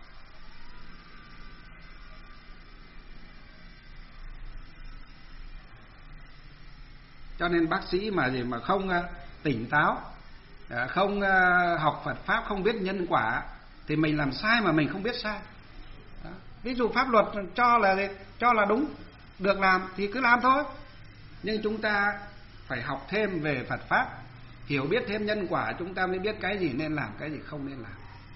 Cho nên bác sĩ mà gì mà không tỉnh táo, không học Phật pháp, không biết nhân quả, thì mình làm sai mà mình không biết sai. Đó. Ví dụ pháp luật cho là cho là đúng, được làm thì cứ làm thôi. Nhưng chúng ta phải học thêm về Phật pháp, hiểu biết thêm nhân quả, chúng ta mới biết cái gì nên làm, cái gì không nên làm.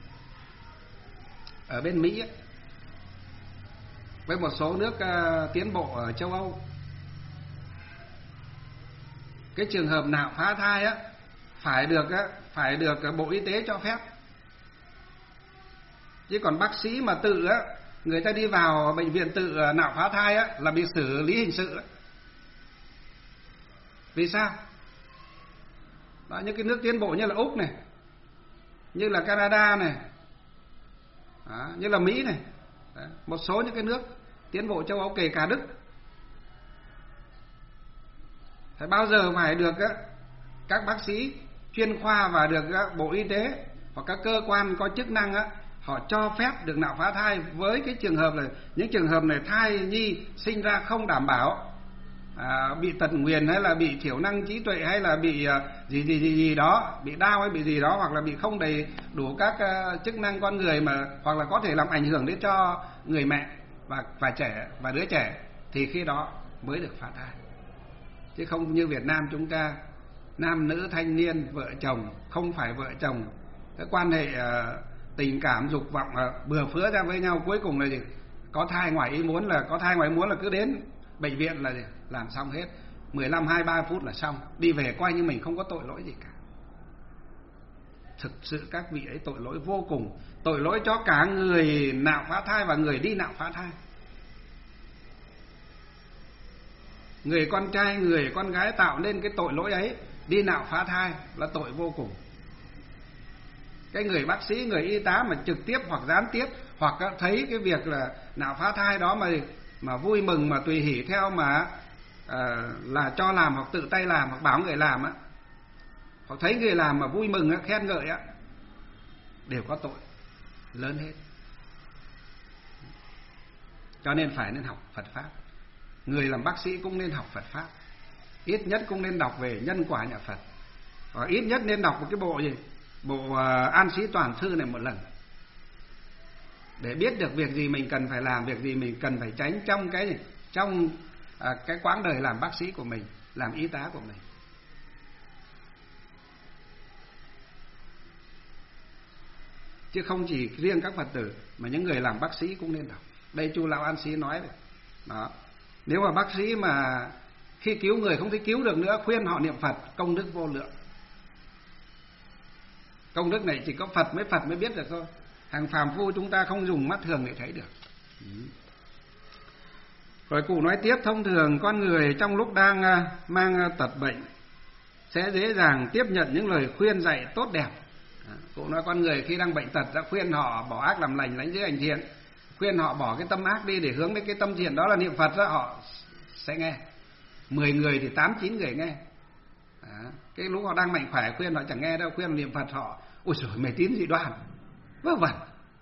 Ở bên Mỹ ấy, với một số nước uh, tiến bộ ở châu Âu, cái trường hợp nạo phá thai á phải được á phải được Bộ Y tế cho phép. Chứ còn bác sĩ mà tự á, người ta đi vào bệnh viện tự nạo phá thai á là bị xử lý hình sự. Vì sao? Đó, những cái nước tiến bộ như là Úc này, như là Canada này, đó, như là Mỹ này, đó, một số những cái nước tiến bộ châu Âu, kể cả Đức, phải bao giờ phải được á, các bác sĩ chuyên khoa và được á, Bộ Y tế hoặc các cơ quan có chức năng á, họ họ cho phép được nạo phá thai với cái trường hợp là những trường hợp này thai nhi sinh ra không đảm bảo, à, bị tật nguyền hay là bị thiểu năng trí tuệ hay là bị uh, gì gì gì gì đó, bị đau hay bị gì đó, hoặc là bị không đầy đủ các uh, chức năng con người, mà hoặc là có thể làm ảnh hưởng đến cho người mẹ và và trẻ và đứa trẻ, thì khi đó mới được phá thai. Chứ không như Việt Nam chúng ta, nam nữ thanh niên vợ chồng không phải vợ chồng, cái quan hệ uh, tình cảm dục vọng uh, bừa phứa ra với nhau, cuối cùng là gì? Có thai ngoài ý muốn, là có thai ngoài ý muốn là cứ đến bệnh viện là gì? Làm xong hết mười lăm hai mươi ba phút là xong, đi về coi như mình không có tội lỗi gì cả. Thực sự các vị ấy tội lỗi vô cùng, tội lỗi cho cả người nạo phá thai và người đi nạo phá thai. Người con trai, người con gái tạo nên cái tội lỗi ấy, đi nạo phá thai là tội vô cùng. Cái người bác sĩ, người y tá mà trực tiếp hoặc gián tiếp, hoặc thấy cái việc là nạo phá thai đó mà mà vui mừng, mà tùy hỷ theo, mà à, là cho làm hoặc tự tay làm hoặc bảo người làm á, hoặc thấy người làm mà vui mừng á, khen ngợi á, đều có tội lớn hết. Cho nên phải nên học Phật pháp. Người làm bác sĩ cũng nên học Phật pháp, ít nhất cũng nên đọc về nhân quả nhà Phật, và ít nhất nên đọc một cái bộ gì, bộ uh, An Sĩ Toàn Thư này một lần, để biết được việc gì mình cần phải làm, việc gì mình cần phải tránh trong cái gì, trong uh, cái quãng đời làm bác sĩ của mình, làm y tá của mình. Chứ không chỉ riêng các Phật tử, mà những người làm bác sĩ cũng nên đọc. Đây Chu Lão An Sĩ nói đấy. Đó. Nếu mà bác sĩ mà khi cứu người không thể cứu được nữa, khuyên họ niệm Phật, công đức vô lượng. Công đức này chỉ có Phật mới Phật mới biết được thôi. Hàng phàm phu chúng ta không dùng mắt thường để thấy được. Rồi cụ nói tiếp, thông thường con người trong lúc đang mang tật bệnh sẽ dễ dàng tiếp nhận những lời khuyên dạy tốt đẹp. Cụ nói con người khi đang bệnh tật đã khuyên họ bỏ ác làm lành, lánh dữ hành thiện, khuyên họ bỏ cái tâm ác đi để hướng đến cái tâm thiện, đó là niệm Phật đó, họ sẽ nghe. Mười người thì tám chín người nghe. Đó. Cái lúc họ đang mạnh khỏe khuyên họ chẳng nghe đâu, khuyên niệm Phật họ ôi trời mày tín dị đoan, vớ vẩn.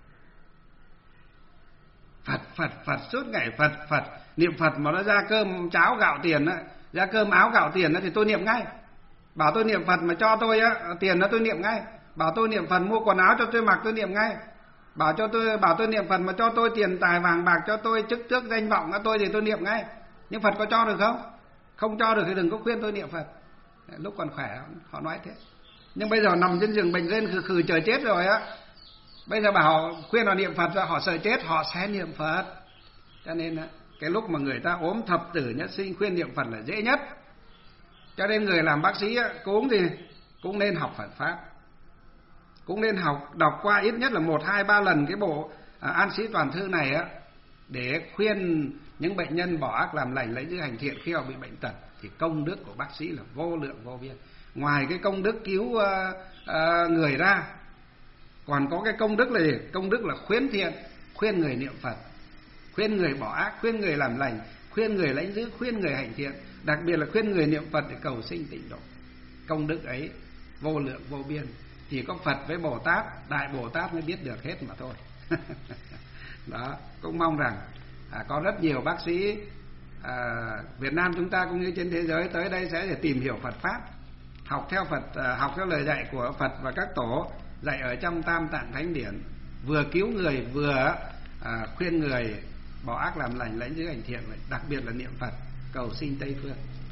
Phật Phật Phật suốt ngày Phật Phật, niệm Phật mà nó ra cơm cháo gạo tiền á, ra cơm áo gạo tiền á thì tôi niệm ngay. Bảo tôi niệm Phật mà cho tôi á tiền đó tôi niệm ngay. Bảo tôi niệm Phật mua quần áo cho tôi mặc tôi niệm ngay. Bảo cho tôi bảo tôi niệm Phật mà cho tôi tiền tài vàng bạc, cho tôi chức tước danh vọng á tôi thì tôi niệm ngay. Nhưng Phật có cho được không? Không cho được thì đừng có khuyên tôi niệm Phật. Lúc còn khỏe họ nói thế. Nhưng bây giờ nằm trên giường bệnh lên khừ khừ chờ chết rồi á, bây giờ bảo khuyên họ niệm Phật ra họ sợ chết, họ sẽ niệm Phật. Cho nên á, cái lúc mà người ta ốm thập tử nhất sinh khuyên niệm Phật là dễ nhất. Cho nên người làm bác sĩ á, cũng thì cũng nên học Phật pháp, cũng nên học đọc qua ít nhất là một hai ba lần cái bộ à, An Sĩ Toàn Thư này á, để khuyên những bệnh nhân bỏ ác làm lành, lấy dữ hành thiện khi họ bị bệnh tật. Thì công đức của bác sĩ là vô lượng vô biên. Ngoài cái công đức cứu uh, uh, người ra, còn có cái công đức là gì? Công đức là khuyến thiện, khuyên người niệm Phật, khuyên người bỏ ác, khuyên người làm lành, khuyên người lãnh giữ, khuyên người hành thiện, đặc biệt là khuyên người niệm Phật để cầu sinh tịnh độ. Công đức ấy vô lượng vô biên, chỉ có Phật với Bồ Tát, Đại Bồ Tát mới biết được hết mà thôi. Đó, cũng mong rằng à, có rất nhiều bác sĩ à, Việt Nam chúng ta cũng như trên thế giới tới đây sẽ để tìm hiểu Phật pháp, học theo Phật, à, học theo lời dạy của Phật và các tổ dạy ở trong Tam Tạng Thánh Điển, vừa cứu người vừa à, khuyên người bỏ ác làm lành, lãnh giữ hành thiện, đặc biệt là niệm Phật cầu sinh Tây phương.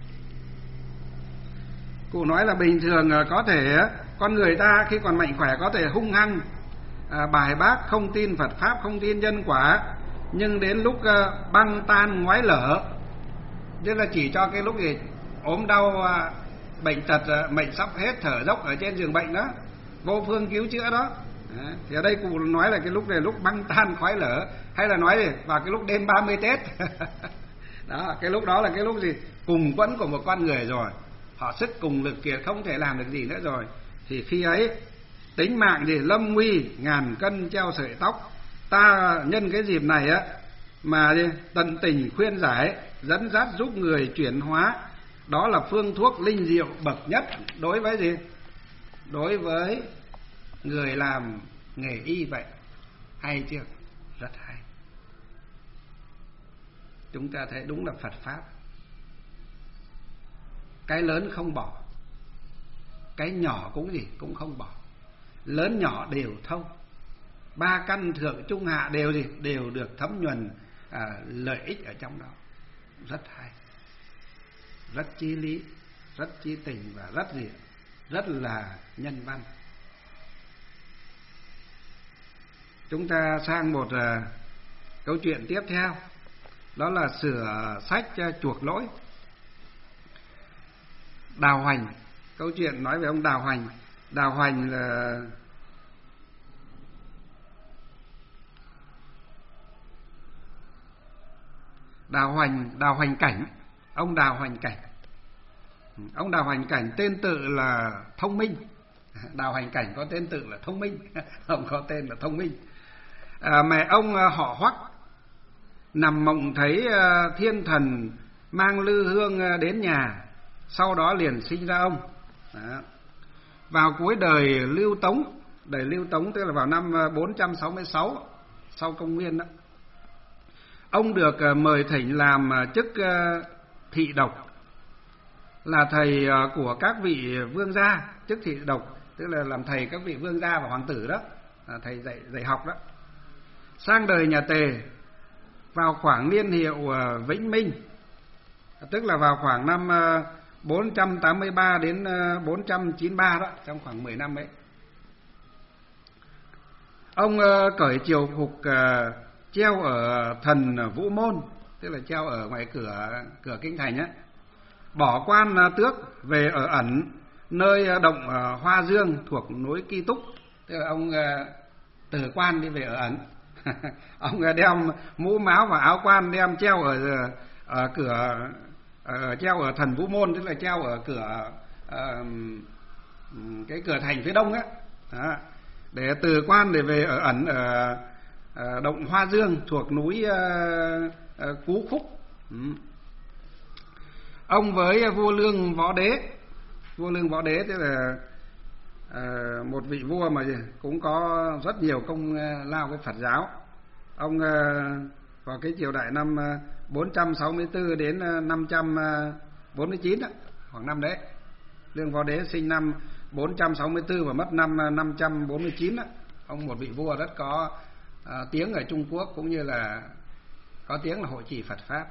Cụ nói là bình thường có thể con người ta khi còn mạnh khỏe có thể hung hăng, à, bài bác, không tin Phật pháp, không tin nhân quả, nhưng đến lúc à, băng tan ngoái lở, tức là chỉ cho cái lúc gì ốm đau, à, bệnh tật, à, mệnh sắp hết, thở dốc ở trên giường bệnh đó, vô phương cứu chữa đó. À, thì ở đây cụ nói là cái lúc này lúc băng tan khoái lở, hay là nói vào cái lúc đêm ba mươi Tết. Đó, cái lúc đó là cái lúc gì cùng quẫn của một con người rồi, họ sức cùng lực kiệt không thể làm được gì nữa rồi, thì khi ấy tính mạng thì lâm nguy, ngàn cân treo sợi tóc. Ta nhân cái dịp này á mà đi, tận tình khuyên giải, dẫn dắt giúp người chuyển hóa, đó là phương thuốc linh diệu bậc nhất đối với gì? Đối với người làm nghề y vậy. Hay chưa? Rất hay. Chúng ta thấy đúng là Phật Pháp. Cái lớn không bỏ, cái nhỏ cũng gì cũng không bỏ. Lớn nhỏ đều thông. Ba căn thượng trung hạ đều gì đều được thấm nhuần à, lợi ích ở trong đó. Rất hay, rất chí lý, rất chí tình và rất gì rất là nhân văn. Chúng ta sang một uh, câu chuyện tiếp theo, đó là sửa sách uh, chuộc lỗi. Đào Hoành, câu chuyện nói về ông Đào Hoành. Đào Hoành là Đào Hoành, Đào Hoành Cảnh, ông Đào Hoành Cảnh. Ông Đào Hoành Cảnh tên tự là Thông Minh. Đào Hoành Cảnh có tên tự là Thông Minh, ông có tên là Thông Minh. À, mẹ ông họ Hoắc nằm mộng thấy thiên thần mang lư hương đến nhà, sau đó liền sinh ra ông. Đó. Vào cuối đời Lưu Tống, đời Lưu Tống tức là vào năm bốn trăm sáu mươi sáu sau công nguyên đó, ông được mời thỉnh làm chức thị độc, là thầy của các vị vương gia. Chức thị độc tức là làm thầy các vị vương gia và hoàng tử đó, là thầy dạy dạy học đó. Sang đời nhà Tề, vào khoảng niên hiệu Vĩnh Minh, tức là vào khoảng năm bốn trăm tám mươi ba đến bốn trăm chín mươi ba đó, trong khoảng mười năm ấy, ông cởi triều phục treo ở thần Vũ Môn, tức là treo ở ngoài cửa cửa kinh thành á, bỏ quan tước về ở ẩn nơi động Hoa Dương thuộc núi Ki Túc, tức là ông từ quan đi về ở ẩn. Ông đem mũ máu và áo quan đem treo ở, ở cửa ở, treo ở thần Vũ Môn, tức là treo ở cửa uh, cái cửa thành phía đông á, đó, để từ quan để về ở ẩn ở uh, động Hoa Dương thuộc núi uh, uh, Cú Khúc. Ừ. Ông với vua Lương Võ Đế, vua Lương Võ Đế tức là uh, một vị vua mà cũng có rất nhiều công lao với Phật giáo. Ông uh, vào cái triều đại năm bốn trăm sáu mươi tư đến năm trăm bốn mươi chín đó, khoảng năm đấy. Lương Võ Đế sinh năm bốn trăm sáu mươi tư và mất năm năm trăm bốn mươi chín đó. Ông một vị vua rất có uh, tiếng ở Trung Quốc, cũng như là có tiếng là hộ trì Phật Pháp.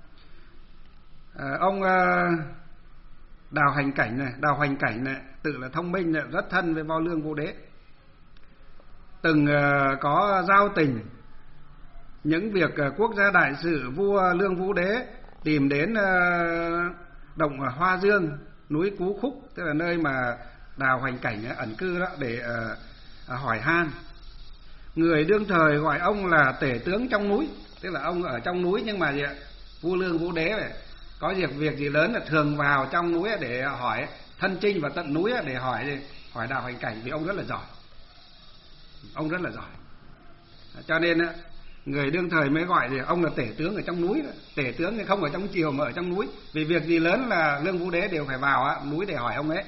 Uh, ông uh, Đào Hành Cảnh này, Đào Hoành Cảnh này, tự là Thông Minh này, rất thân với Võ Lương Vũ Đế, từng uh, có giao tình. Những việc uh, quốc gia đại sự, vua Lương Vũ Đế tìm đến uh, động Hoa Dương, núi Cú Khúc, tức là nơi mà Đào Hoành Cảnh uh, ẩn cư đó, để uh, uh, hỏi han. Người đương thời gọi ông là tể tướng trong núi, tức là ông ở trong núi, nhưng mà gì, vua Lương Vũ Đế này, có việc việc gì lớn là thường vào trong núi để hỏi, thân chinh vào tận núi để hỏi hỏi Đào Hoành Cảnh, vì ông rất là giỏi, ông rất là giỏi. Cho nên người đương thời mới gọi thì ông là tể tướng ở trong núi. Tể tướng thì không ở trong triều mà ở trong núi, vì việc gì lớn là Lương Vũ Đế đều phải vào núi để hỏi ông ấy.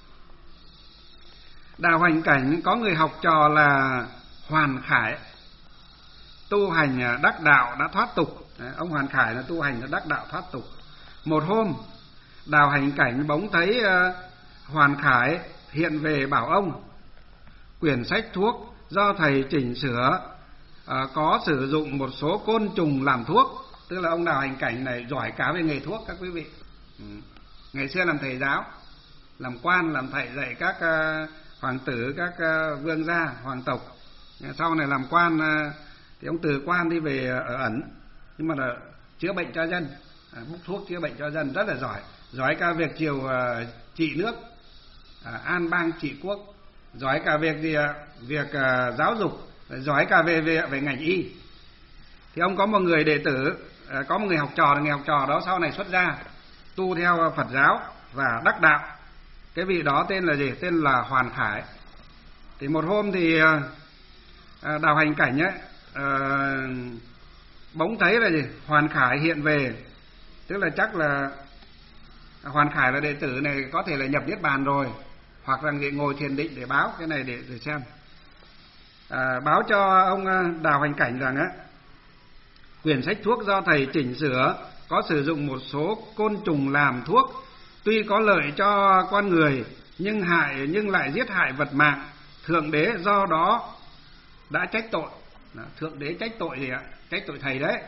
Đào Hoành Cảnh có người học trò là Hoàn Khải, tu hành đắc đạo đã thoát tục. Ông Hoàn Khải là tu hành đã đắc đạo thoát tục. Một hôm, Đào Hành Cảnh bỗng thấy uh, Hoàn Khải hiện về bảo ông, quyển sách thuốc do thầy chỉnh sửa uh, có sử dụng một số côn trùng làm thuốc. Tức là ông Đào Hành Cảnh này giỏi cả về nghề thuốc các quý vị. Ừ. Ngày xưa làm thầy giáo, làm quan, làm thầy dạy các uh, hoàng tử, các uh, vương gia, hoàng tộc. Sau này làm quan uh, thì ông từ quan đi về ở ẩn, nhưng mà là chữa bệnh cho dân, à, bốc thuốc chữa bệnh cho dân rất là giỏi, giỏi cả việc triều uh, trị nước, à, an bang trị quốc, giỏi cả việc gì, uh, việc uh, giáo dục, giỏi cả về về về ngành y. Thì ông có một người đệ tử, uh, có một người học trò, người học trò đó sau này xuất gia tu theo Phật giáo và đắc đạo. Cái vị đó tên là gì? Tên là Hoàn Khải. Thì một hôm thì uh, uh, Đào Hành Cảnh ấy uh, bỗng thấy là gì? Hoàn Khải hiện về, tức là chắc là Hoàn Khải là đệ tử này có thể là nhập niết bàn rồi, hoặc là ngồi thiền định để báo cái này để, để xem. à, báo cho ông Đào Hành Cảnh rằng á, quyển sách thuốc do thầy chỉnh sửa có sử dụng một số côn trùng làm thuốc, tuy có lợi cho con người nhưng hại nhưng lại giết hại vật mạng. Thượng đế do đó đã trách tội. Thượng đế trách tội gì ạ? Trách tội thầy đấy.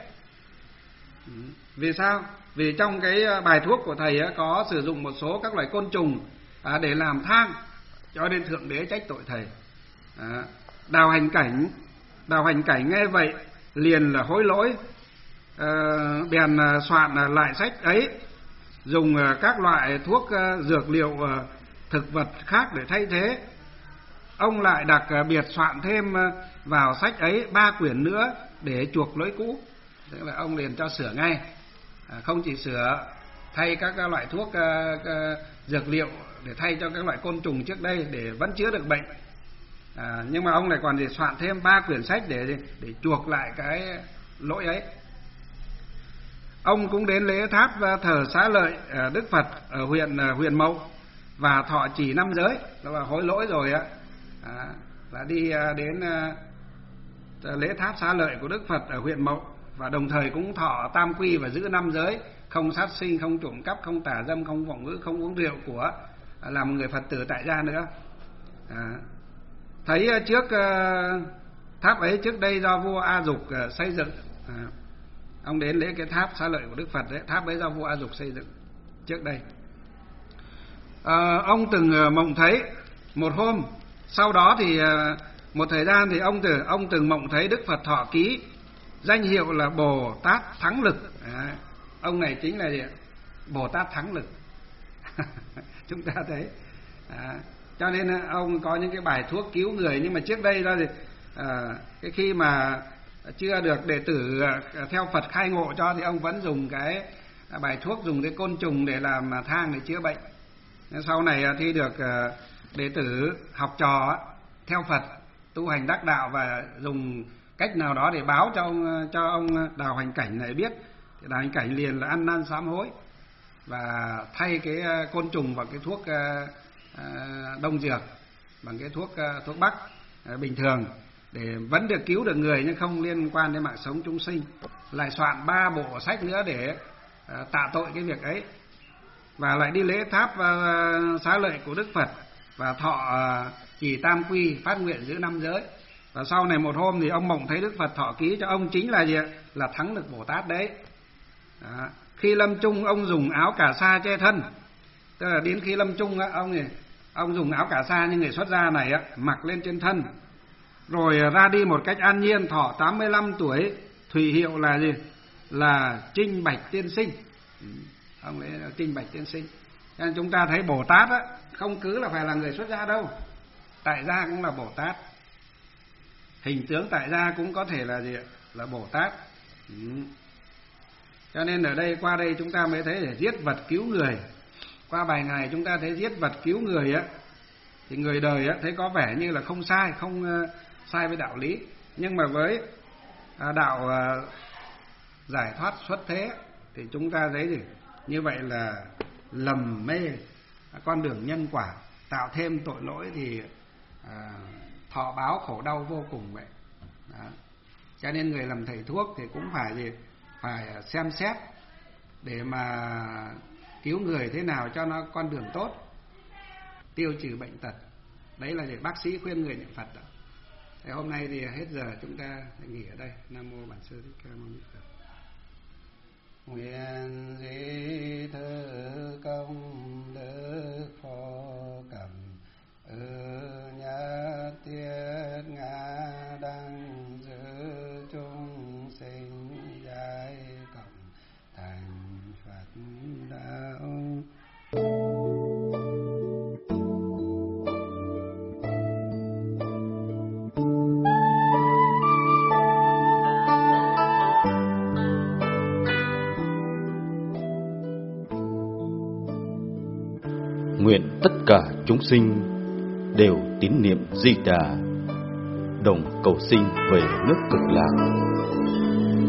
Vì sao? Vì trong cái bài thuốc của thầy có sử dụng một số các loại côn trùng để làm thang, cho nên thượng đế trách tội thầy. Đào Hành Cảnh, Đào Hành Cảnh nghe vậy liền là hối lỗi, bèn soạn lại sách ấy, dùng các loại thuốc dược liệu thực vật khác để thay thế. Ông lại đặc biệt soạn thêm vào sách ấy ba quyển nữa để chuộc lỗi cũ. Tức là ông liền cho sửa ngay, không chỉ sửa thay các loại thuốc dược liệu để thay cho các loại côn trùng trước đây để vẫn chữa được bệnh, à, nhưng mà ông lại còn để soạn thêm ba quyển sách để để chuộc lại cái lỗi ấy. Ông cũng đến lễ tháp thờ Xá Lợi Đức Phật ở huyện huyện Mậu và thọ trì năm giới, đó là hối lỗi rồi á, à, là đi đến lễ tháp Xá Lợi của Đức Phật ở huyện Mậu, và đồng thời cũng thọ tam quy và giữ năm giới: không sát sinh, không trộm cắp, không tà dâm, không vọng ngữ, không uống rượu của là một người Phật tử tại gia nữa. À, thấy trước tháp ấy trước đây do vua A Dục xây dựng, à, ông đến lễ cái tháp Xá Lợi của Đức Phật đấy, tháp ấy do vua A Dục xây dựng trước đây. À, ông từng mộng thấy một hôm, sau đó thì một thời gian thì ông từ ông từng mộng thấy Đức Phật thọ ký, danh hiệu là Bồ Tát Thắng Lực. À, ông này chính là gì? Bồ Tát Thắng Lực. Chúng ta thấy, à, cho nên ông có những cái bài thuốc cứu người. Nhưng mà trước đây đó thì à, cái khi mà chưa được đệ tử theo Phật khai ngộ cho thì ông vẫn dùng cái bài thuốc, dùng cái côn trùng để làm thang để chữa bệnh. Sau này thì được đệ tử học trò theo Phật tu hành đắc đạo và dùng cách nào đó để báo cho ông cho ông Đào Hành Cảnh này biết, thì Đào Hành Cảnh liền là ăn năn sám hối và thay cái côn trùng vào cái thuốc đông dược bằng cái thuốc thuốc bắc bình thường để vẫn được cứu được người nhưng không liên quan đến mạng sống chúng sinh. Lại soạn ba bộ sách nữa để tạ tội cái việc ấy, và lại đi lễ tháp Xá Lợi của Đức Phật và thọ trì tam quy, phát nguyện giữ năm giới. Và sau này một hôm thì ông mộng thấy Đức Phật thọ ký cho ông chính là gì? Là Thắng Lực Bồ Tát đấy. Đó. Khi lâm chung ông dùng áo cà sa che thân, tức là đến khi lâm chung ông này, ông dùng áo cà sa như người xuất gia này mặc lên trên thân, rồi ra đi một cách an nhiên, thọ tám mươi lăm tuổi, thủy hiệu là gì? Là Trinh Bạch Tiên Sinh. Ông ấy là Trinh Bạch Tiên Sinh. Cho nên chúng ta thấy Bồ Tát á, không cứ là phải là người xuất gia đâu, tại gia cũng là Bồ Tát, hình tướng tại gia cũng có thể là gì? Là Bồ Tát. Ừ. Cho nên ở đây, qua đây chúng ta mới thấy để giết vật cứu người. Qua bài này chúng ta thấy giết vật cứu người á, thì người đời á thấy có vẻ như là không sai, không uh, sai với đạo lý, nhưng mà với uh, đạo uh, giải thoát xuất thế thì chúng ta thấy gì? Như vậy là lầm mê con đường nhân quả, tạo thêm tội lỗi thì uh, thọ báo khổ đau vô cùng vậy. Đó. Cho nên người làm thầy thuốc thì cũng phải gì? Phải xem xét để mà cứu người thế nào cho nó con đường tốt, tiêu trừ bệnh tật. Đấy là để bác sĩ khuyên người niệm Phật đó. Thế hôm nay thì hết giờ, chúng ta nghỉ ở đây. Nam mô Bản Sư Thích Ca Mâu Ni Phật. Nguyện di thư công đức phổ cầm ư nhất thiết ngã đăng giữ chúng sinh giai cộng thành Phật đạo. Nguyện tất cả chúng sinh đều tín niệm Di Đà, đồng cầu sinh về nước Cực Lạc.